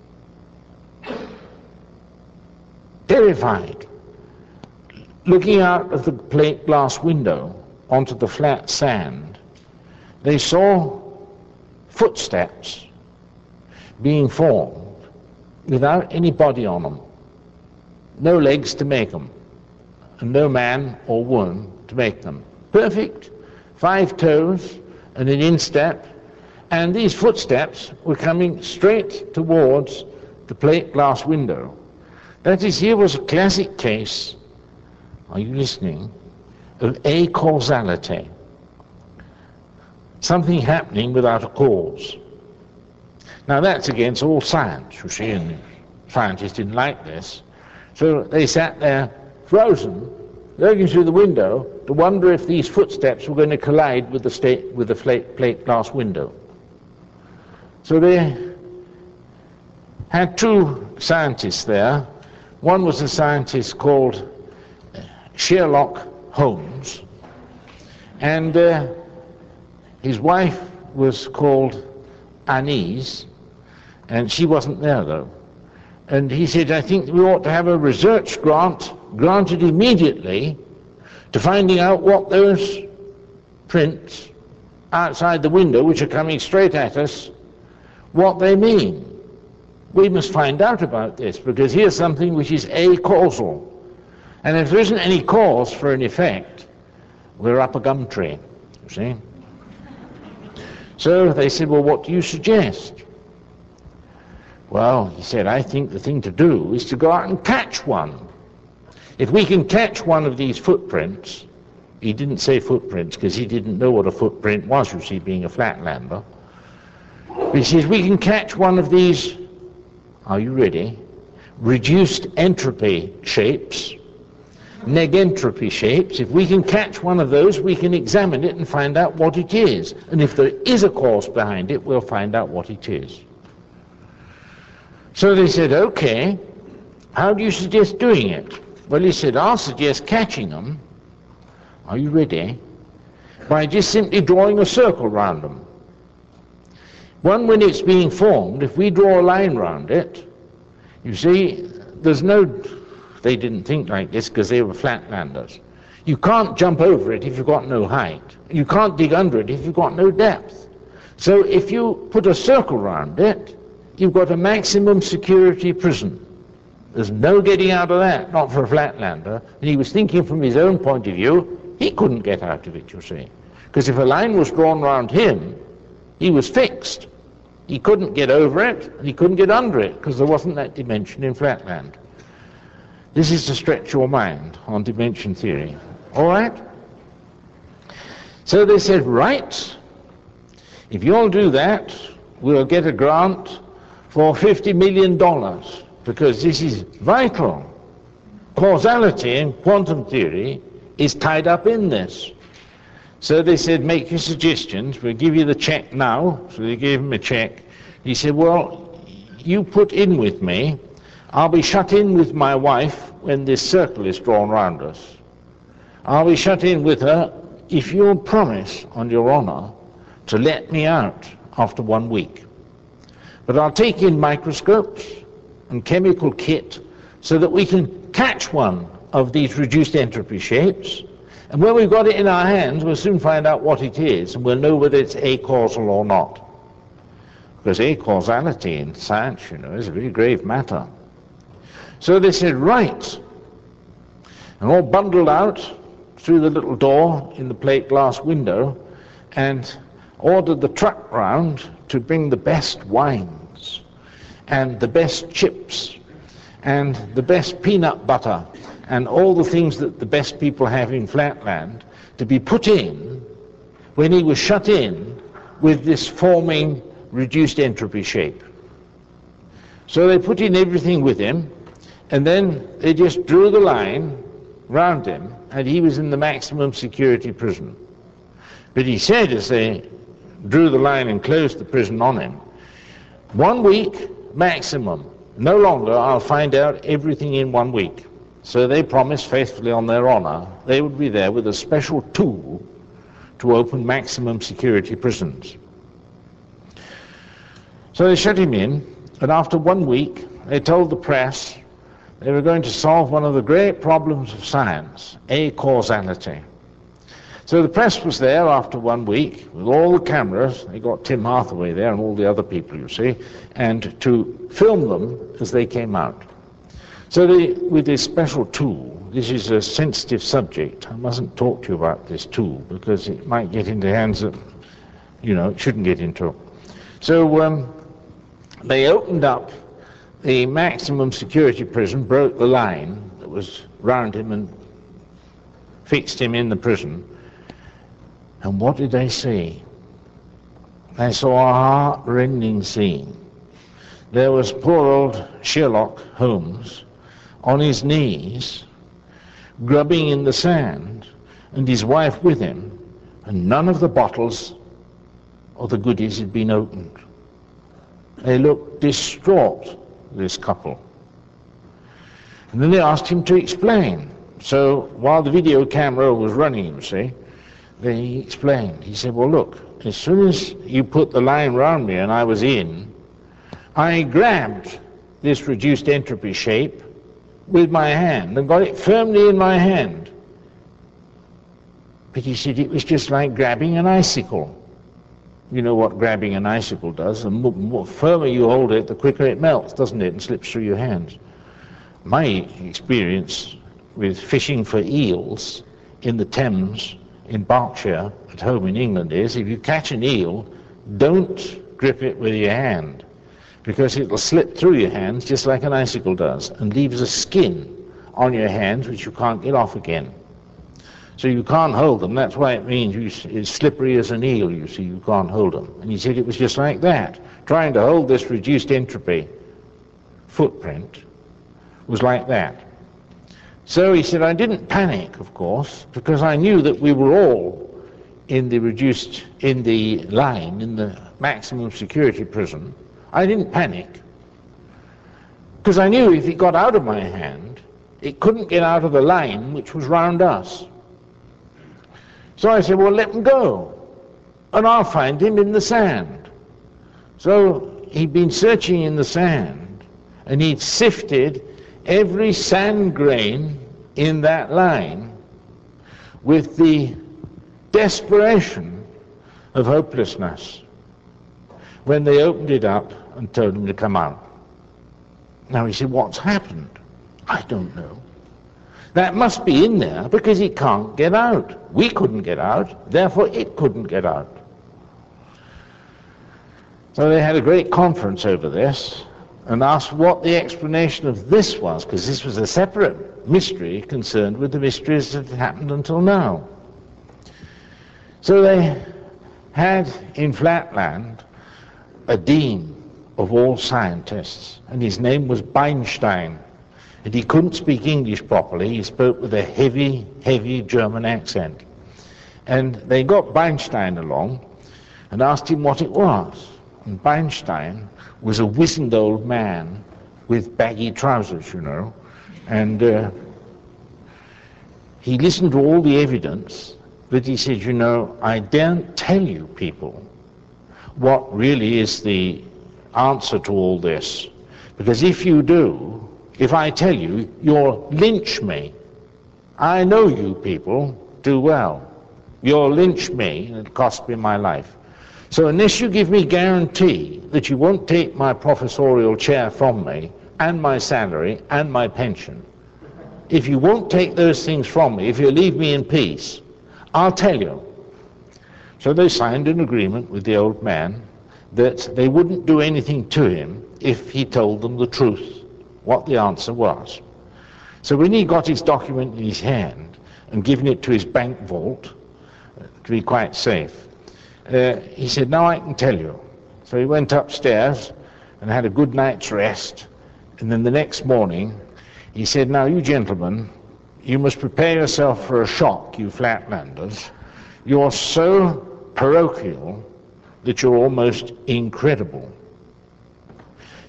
Terrified. Looking out of the plate glass window onto the flat sand, they saw footsteps being formed without any body on them, no legs to make them, and no man or woman to make them. Perfect, five toes and an instep, and these footsteps were coming straight towards the plate glass window. That is, here was a classic case, are you listening, of acausality. Something happening without a cause. Now that's against all science, you see, and scientists didn't like this. So they sat there frozen, looking through the window to wonder if these footsteps were going to collide with the, state, with the plate, plate glass window. So they had two scientists there. One was a scientist called Sherlock Holmes, and uh, his wife was called Anise, and she wasn't there though. And he said, I think we ought to have a research grant granted immediately to finding out what those prints outside the window, which are coming straight at us, what they mean. We must find out about this, because here's something which is acausal. And if there isn't any cause for an effect, we're up a gum tree, you see. So they said, well, what do you suggest? Well, he said, I think the thing to do is to go out and catch one. If we can catch one of these footprints, he didn't say footprints because he didn't know what a footprint was, you see, being a flatlander. But he says, we can catch one of these, are you ready, reduced entropy shapes, negentropy shapes. If we can catch one of those, we can examine it and find out what it is. And if there is a cause behind it, we'll find out what it is. So they said, okay, how do you suggest doing it? Well, he said, I'll suggest catching them, are you ready, by just simply drawing a circle round them. One, when it's being formed, if we draw a line round it, you see, there's no, they didn't think like this because they were flatlanders. You can't jump over it if you've got no height. You can't dig under it if you've got no depth. So if you put a circle round it, you've got a maximum security prison. There's no getting out of that, not for a flatlander. And he was thinking from his own point of view, he couldn't get out of it, you see. Because if a line was drawn round him, he was fixed. He couldn't get over it, and he couldn't get under it, because there wasn't that dimension in flatland. This is to stretch your mind on dimension theory. All right? So they said, right, if you'll do that, we'll get a grant for fifty million dollars, because this is vital. Causality in quantum theory is tied up in this. So they said, make your suggestions, we'll give you the check now. So they gave him a check. He said, well, you put in with me, I'll be shut in with my wife when this circle is drawn round us. I'll be shut in with her if you'll promise, on your honor, to let me out after one week. But I'll take in microscopes and chemical kit so that we can catch one of these reduced entropy shapes, and when we've got it in our hands, we'll soon find out what it is, and we'll know whether it's acausal or not. Because acausality in science, you know, is a very grave matter. So they said, right, and all bundled out through the little door in the plate glass window, and ordered the truck round to bring the best wines, and the best chips, and the best peanut butter, and all the things that the best people have in flatland, to be put in when he was shut in with this forming reduced entropy shape. So they put in everything with him, and then they just drew the line round him, and he was in the maximum security prison. But he said, as they drew the line and closed the prison on him, one week maximum, no longer, I'll find out everything in one week. So they promised faithfully on their honor they would be there with a special tool to open maximum security prisons. So they shut him in, and after one week they told the press they were going to solve one of the great problems of science, acausality. So the press was there after one week with all the cameras. They got Tim Hathaway there and all the other people, you see, and to film them as they came out. So they, with this special tool, this is a sensitive subject. I mustn't talk to you about this tool because it might get into hands that, you know, it shouldn't get into. So um, they opened up the maximum security prison, broke the line that was round him and fixed him in the prison. And what did they see? They saw a heart-rending scene. There was poor old Sherlock Holmes on his knees, grubbing in the sand, and his wife with him, and none of the bottles or the goodies had been opened. They looked distraught, this couple. And then they asked him to explain. So while the video camera was running, you see, they explained. He said, well, look, as soon as you put the line round me and I was in, I grabbed this reduced entropy shape with my hand and got it firmly in my hand. But he said it was just like grabbing an icicle. You know what grabbing an icicle does. The more, more firmer you hold it, the quicker it melts, doesn't it, and slips through your hands. My experience with fishing for eels in the Thames in Berkshire at home in England is if you catch an eel, don't grip it with your hand, because it'll slip through your hands just like an icicle does and leaves a skin on your hands which you can't get off again. So you can't hold them. That's why it means you, it's slippery as an eel, you see, you can't hold them. And he said it was just like that. Trying to hold this reduced entropy footprint was like that. So he said, I didn't panic, of course, because I knew that we were all in the reduced, in the line, in the maximum security prison. I didn't panic, because I knew if it got out of my hand, it couldn't get out of the line which was round us. So I said, well, let him go, and I'll find him in the sand. So he'd been searching in the sand, and he'd sifted every sand grain in that line with the desperation of hopelessness when they opened it up and told him to come out. Now he said, what's happened? I don't know. That must be in there because it can't get out. We couldn't get out, therefore it couldn't get out. So they had a great conference over this and asked what the explanation of this was, because this was a separate mystery concerned with the mysteries that had happened until now. So they had in Flatland a dean of all scientists, and his name was Beinstein. And he couldn't speak English properly. He spoke with a heavy, heavy German accent. And they got Beinstein along and asked him what it was. And Beinstein was a wizened old man with baggy trousers, you know. And uh, he listened to all the evidence, but he said, you know, I daren't tell you people what really is the answer to all this. Because if you do, if I tell you, you'll lynch me. I know you people do well. You'll lynch me, and it cost me my life. So unless you give me guarantee that you won't take my professorial chair from me, and my salary, and my pension, if you won't take those things from me, if you leave me in peace, I'll tell you. So they signed an agreement with the old man that they wouldn't do anything to him if he told them the truth, what the answer was. So when he got his document in his hand and given it to his bank vault uh, to be quite safe, uh, he said, now I can tell you. So he went upstairs and had a good night's rest, and then the next morning he said, now you gentlemen, you must prepare yourself for a shock, you Flatlanders. You're so parochial that you're almost incredible.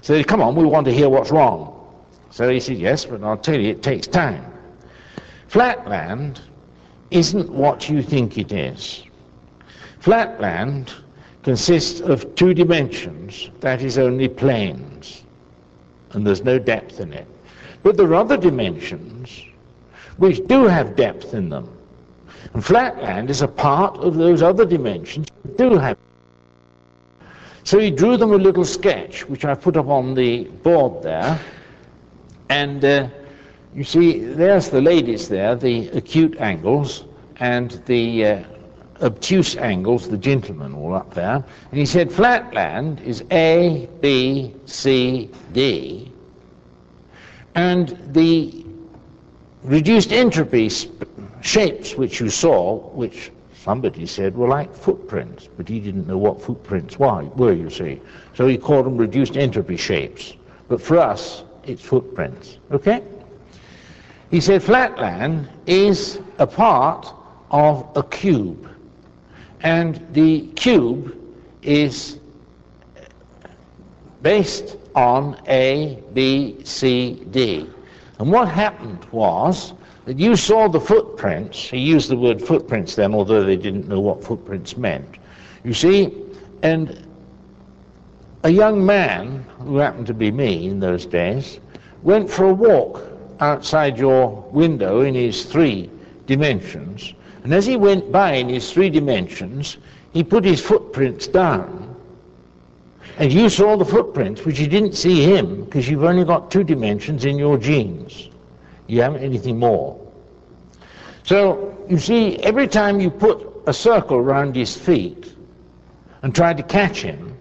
So come on, we want to hear what's wrong. So he said, yes, but I'll tell you, it takes time. Flatland isn't what you think it is. Flatland consists of two dimensions, that is only planes, and there's no depth in it. But there are other dimensions which do have depth in them. And flatland is a part of those other dimensions that do have. So he drew them a little sketch, which I put up on the board there. And uh, you see, there's the ladies there, the acute angles, and the uh, obtuse angles, the gentlemen all up there. And he said flatland is A, B, C, D. And the reduced entropy shapes which you saw, which somebody said were like footprints, but he didn't know what footprints were, you see. So he called them reduced entropy shapes. But for us, it's footprints, okay? He said flatland is a part of a cube, and the cube is based on A, B, C, D. And what happened was that you saw the footprints. He used the word footprints then, although they didn't know what footprints meant. You see, and a young man, who happened to be me in those days, went for a walk outside your window in his three dimensions. And as he went by in his three dimensions, he put his footprints down. And you saw the footprints, but you didn't see him, because you've only got two dimensions in your genes. You haven't anything more. So, you see, every time you put a circle around his feet and tried to catch him,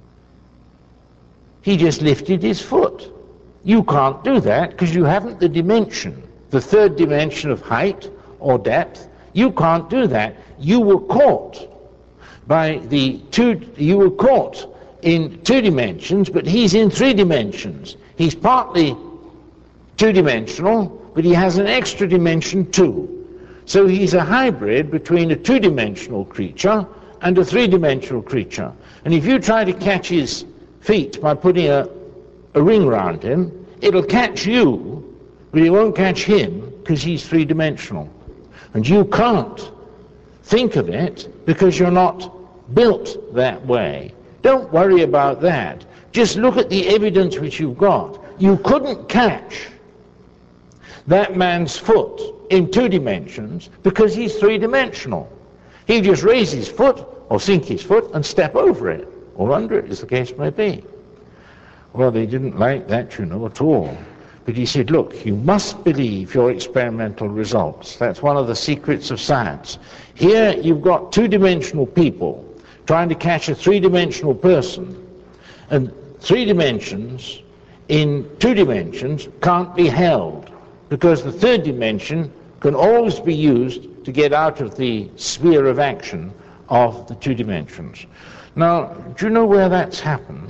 he just lifted his foot. You can't do that because you haven't the dimension, the third dimension of height or depth. You can't do that. You were caught by the two, you were caught in two dimensions, but he's in three dimensions. He's partly two-dimensional, but he has an extra dimension too. So he's a hybrid between a two-dimensional creature and a three-dimensional creature. And if you try to catch his feet by putting a, a ring around him, it'll catch you, but it won't catch him because he's three-dimensional. And you can't think of it because you're not built that way. Don't worry about that. Just look at the evidence which you've got. You couldn't catch that man's foot in two dimensions because he's three-dimensional. He'd just raise his foot or sink his foot and step over it, or under it, as the case may be. Well, they didn't like that, you know, at all. But he said, look, you must believe your experimental results. That's one of the secrets of science. Here you've got two-dimensional people trying to catch a three-dimensional person, and three dimensions in two dimensions can't be held, because the third dimension can always be used to get out of the sphere of action of the two dimensions. Now, do you know where that's happened?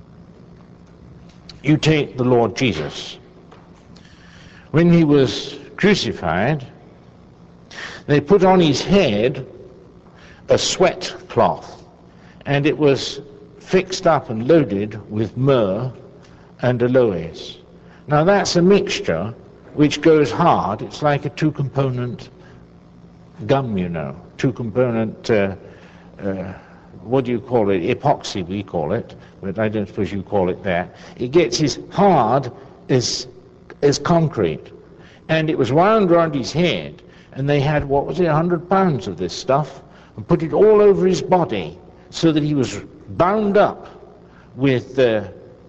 You take the Lord Jesus. When he was crucified, they put on his head a sweat cloth, and it was fixed up and loaded with myrrh and aloes. Now that's a mixture which goes hard. It's like a two-component gum, you know, two-component, uh, uh, what do you call it, epoxy we call it, but I don't suppose you call it that. It gets as hard as, as concrete. And it was wound around his head, and they had, what was it, a hundred pounds of this stuff, and put it all over his body, so that he was bound up with uh,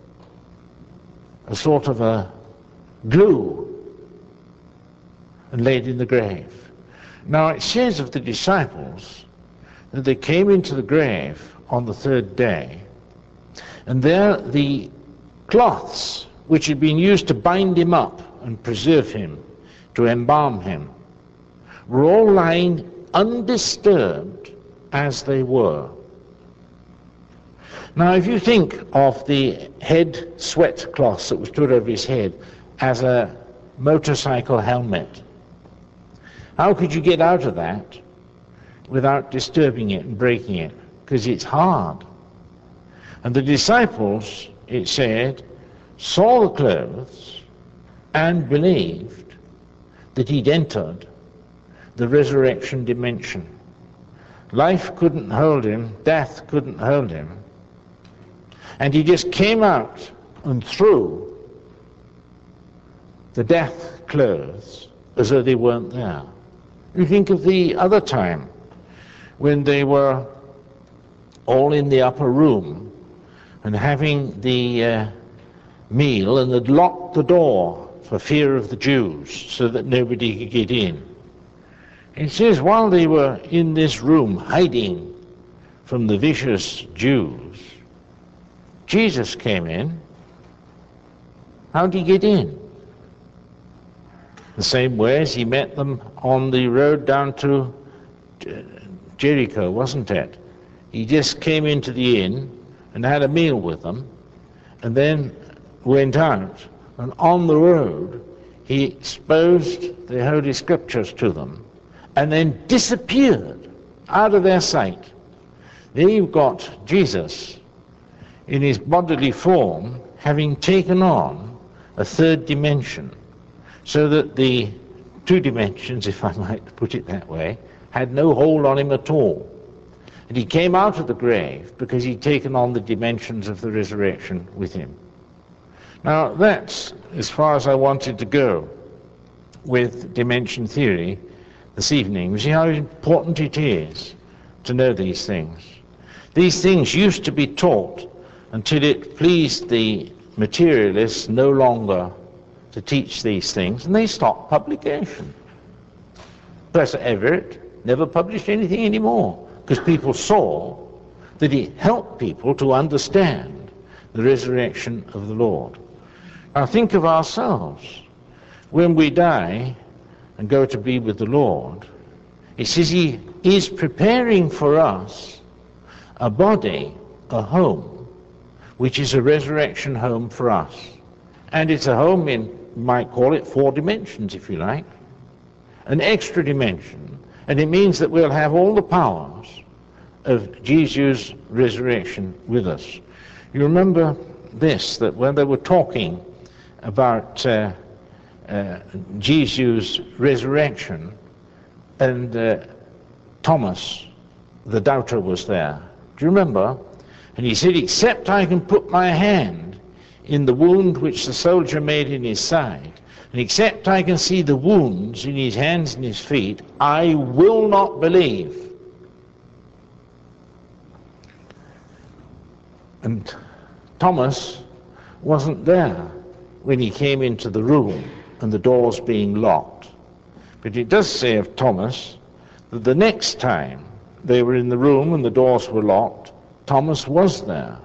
a sort of a glue and laid in the grave. Now it says of the disciples that they came into the grave on the third day, and there the cloths which had been used to bind him up and preserve him, to embalm him, were all lying undisturbed as they were. Now if you think of the head sweat cloth that was put over his head as a motorcycle helmet, how could you get out of that without disturbing it and breaking it? Because it's hard. And the disciples it said, saw the clothes and believed that he'd entered the resurrection dimension. Life couldn't hold him, death couldn't hold him, and he just came out and threw the death clothes as though they weren't there. You think of the other time when they were all in the upper room and having the uh, meal, and they'd locked the door for fear of the Jews so that nobody could get in. It says while they were in this room hiding from the vicious Jews, Jesus came in. How did he get in? The same way as he met them on the road down to Jericho, wasn't it? He just came into the inn and had a meal with them, and then went out, and on the road he exposed the Holy Scriptures to them, and then disappeared out of their sight. There you've got Jesus in his bodily form having taken on a third dimension, so that the two dimensions, if I might put it that way, had no hold on him at all. And he came out of the grave because he'd taken on the dimensions of the resurrection with him. Now that's as far as I wanted to go with dimension theory this evening. You see how important it is to know these things. These things used to be taught until it pleased the materialists no longer to teach these things, and they stopped publication. Professor Everett never published anything anymore because people saw that it helped people to understand the resurrection of the Lord. Now think of ourselves. When we die and go to be with the Lord, it says he is preparing for us a body, a home, which is a resurrection home for us. And it's a home in, you might call it, four dimensions, if you like. An extra dimension. And it means that we'll have all the powers of Jesus' resurrection with us. You remember this, that when they were talking about uh, uh, Jesus' resurrection, and uh, Thomas, the doubter, was there. Do you remember? And he said, except I can put my hand in the wound which the soldier made in his side, and except I can see the wounds in his hands and his feet, I will not believe. And Thomas wasn't there when he came into the room and the doors being locked. But it does say of Thomas that the next time they were in the room and the doors were locked, Thomas was there.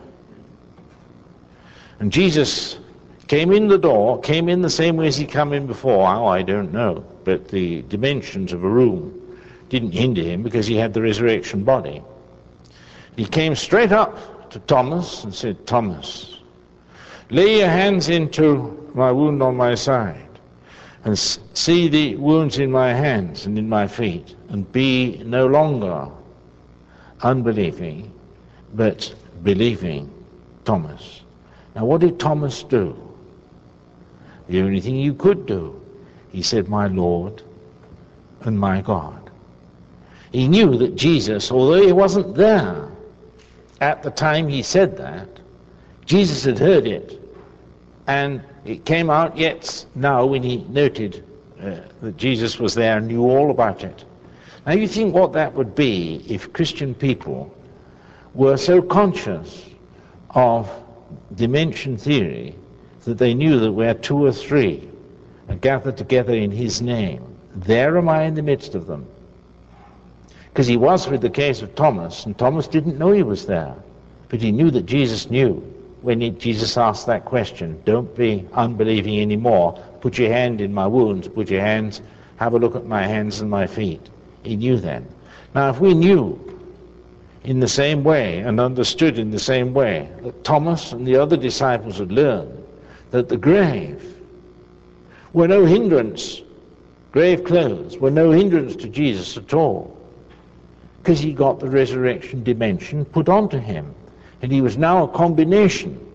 And Jesus came in the door, came in the same way as he come in before. How, I don't know. But the dimensions of a room didn't hinder him because he had the resurrection body. He came straight up to Thomas and said, Thomas, lay your hands into my wound on my side and see the wounds in my hands and in my feet, and be no longer unbelieving, but believing Thomas. Now what did Thomas do? The only thing you could do. He said, my Lord and my God. He knew that Jesus, although he wasn't there at the time he said that, Jesus had heard it, and it came out yet now when he noted uh, that Jesus was there and knew all about it. Now you think what that would be if Christian people were so conscious of dimension theory that they knew that where two or three are gathered together in his name, there am I in the midst of them. Because he was with the case of Thomas, and Thomas didn't know he was there, but he knew that Jesus knew when he, Jesus asked that question, don't be unbelieving anymore, put your hand in my wounds, put your hands, have a look at my hands and my feet. He knew then. Now if we knew in the same way and understood in the same way that Thomas and the other disciples had learned that the grave were no hindrance, grave clothes were no hindrance to Jesus at all, because he got the resurrection dimension put onto him, and he was now a combination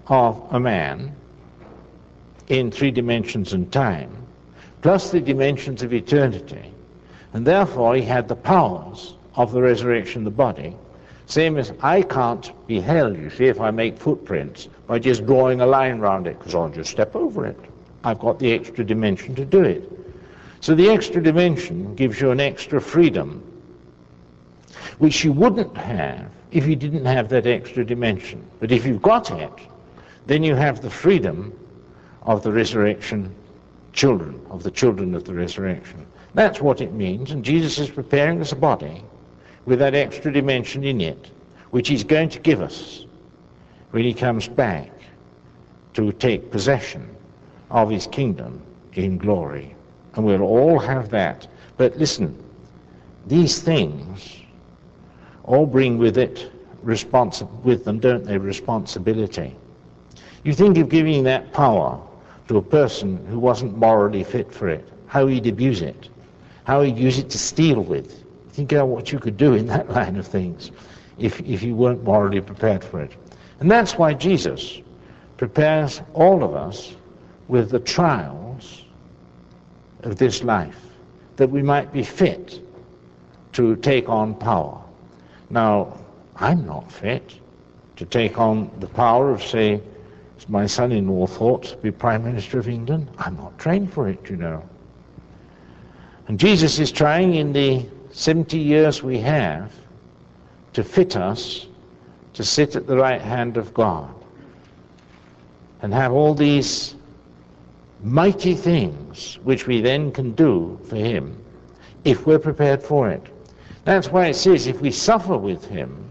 of a man in three dimensions and time, plus the dimensions of eternity, and therefore he had the powers of the resurrection of the body, same as I can't be held, you see, if I make footprints, by just drawing a line around it, because I'll just step over it. I've got the extra dimension to do it. So the extra dimension gives you an extra freedom, which you wouldn't have if you didn't have that extra dimension. But if you've got it, then you have the freedom of the resurrection children, of the children of the resurrection. That's what it means, and Jesus is preparing us a body with that extra dimension in it, which he's going to give us when he comes back to take possession of his kingdom in glory. And we'll all have that. But listen, these things all bring with it, responsi- with them, don't they, responsibility. You think of giving that power to a person who wasn't morally fit for it, how he'd abuse it, how he'd use it to steal with. Think of what you could do in that line of things if, if you weren't morally prepared for it. And that's why Jesus prepares all of us with the trials of this life, that we might be fit to take on power. Now, I'm not fit to take on the power of, say, as my son-in-law thought, to be Prime Minister of England. I'm not trained for it, you know. And Jesus is trying in the seventy years we have to fit us to sit at the right hand of God and have all these mighty things which we then can do for him if we're prepared for it. That's why it says if we suffer with him,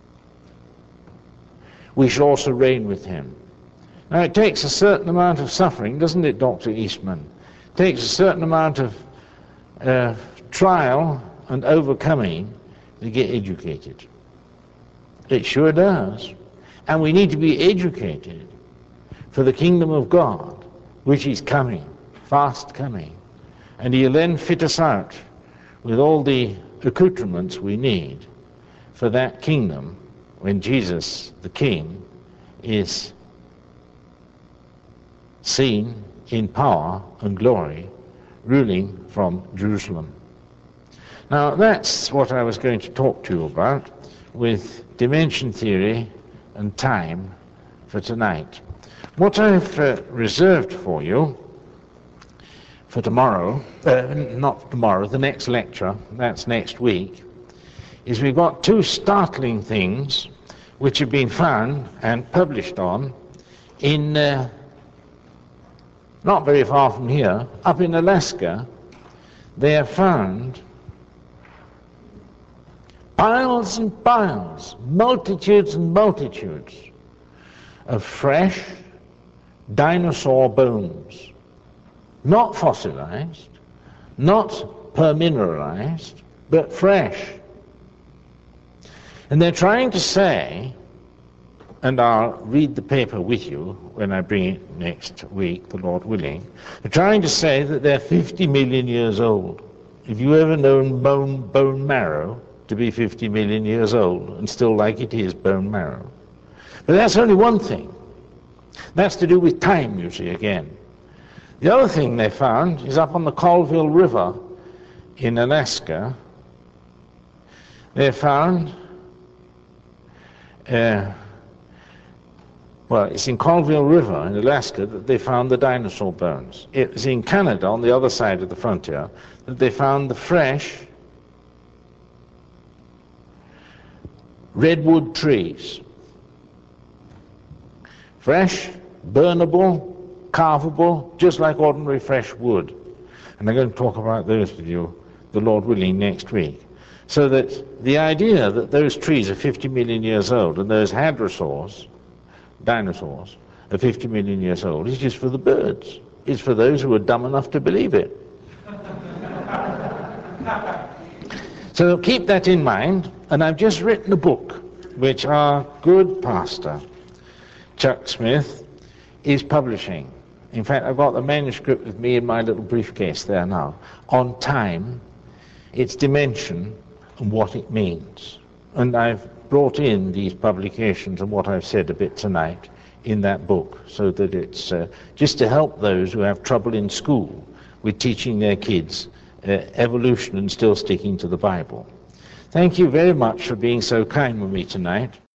we shall also reign with him. Now it takes a certain amount of suffering, doesn't it, Doctor Eastman? It takes a certain amount of uh, trial and overcoming to get educated. It sure does. And we need to be educated for the kingdom of God, which is coming, fast coming. And he'll then fit us out with all the accoutrements we need for that kingdom when Jesus, the King, is seen in power and glory, ruling from Jerusalem. Now that's what I was going to talk to you about with dimension theory and time for tonight. What I've uh, reserved for you for tomorrow, uh, not tomorrow, the next lecture, that's next week, is we've got two startling things which have been found and published on in, uh, not very far from here, up in Alaska. They have found piles and piles, multitudes and multitudes of fresh dinosaur bones. Not fossilized, not permineralized, but fresh. And they're trying to say, and I'll read the paper with you when I bring it next week, the Lord willing, they're trying to say that they're fifty million years old. Have you ever known bone, bone marrow to be fifty million years old and still like it is bone marrow? But that's only one thing. That's to do with time, you see, again. The other thing they found is up on the Colville River in Alaska. They found, uh, well, it's in Colville River in Alaska that they found the dinosaur bones. It was in Canada, on the other side of the frontier, that they found the fresh redwood trees. Fresh, burnable, carvable, just like ordinary fresh wood. And I'm going to talk about those with you, the Lord willing, next week. So that the idea that those trees are fifty million years old and those hadrosaurs, dinosaurs, are fifty million years old is just for the birds. It's for those who are dumb enough to believe it. So keep that in mind, and I've just written a book which our good pastor, Chuck Smith, is publishing. In fact, I've got the manuscript with me in my little briefcase there now, on time, its dimension, and what it means. And I've brought in these publications and what I've said a bit tonight in that book, so that it's uh, just to help those who have trouble in school with teaching their kids uh, evolution and still sticking to the Bible. Thank you very much for being so kind with me tonight.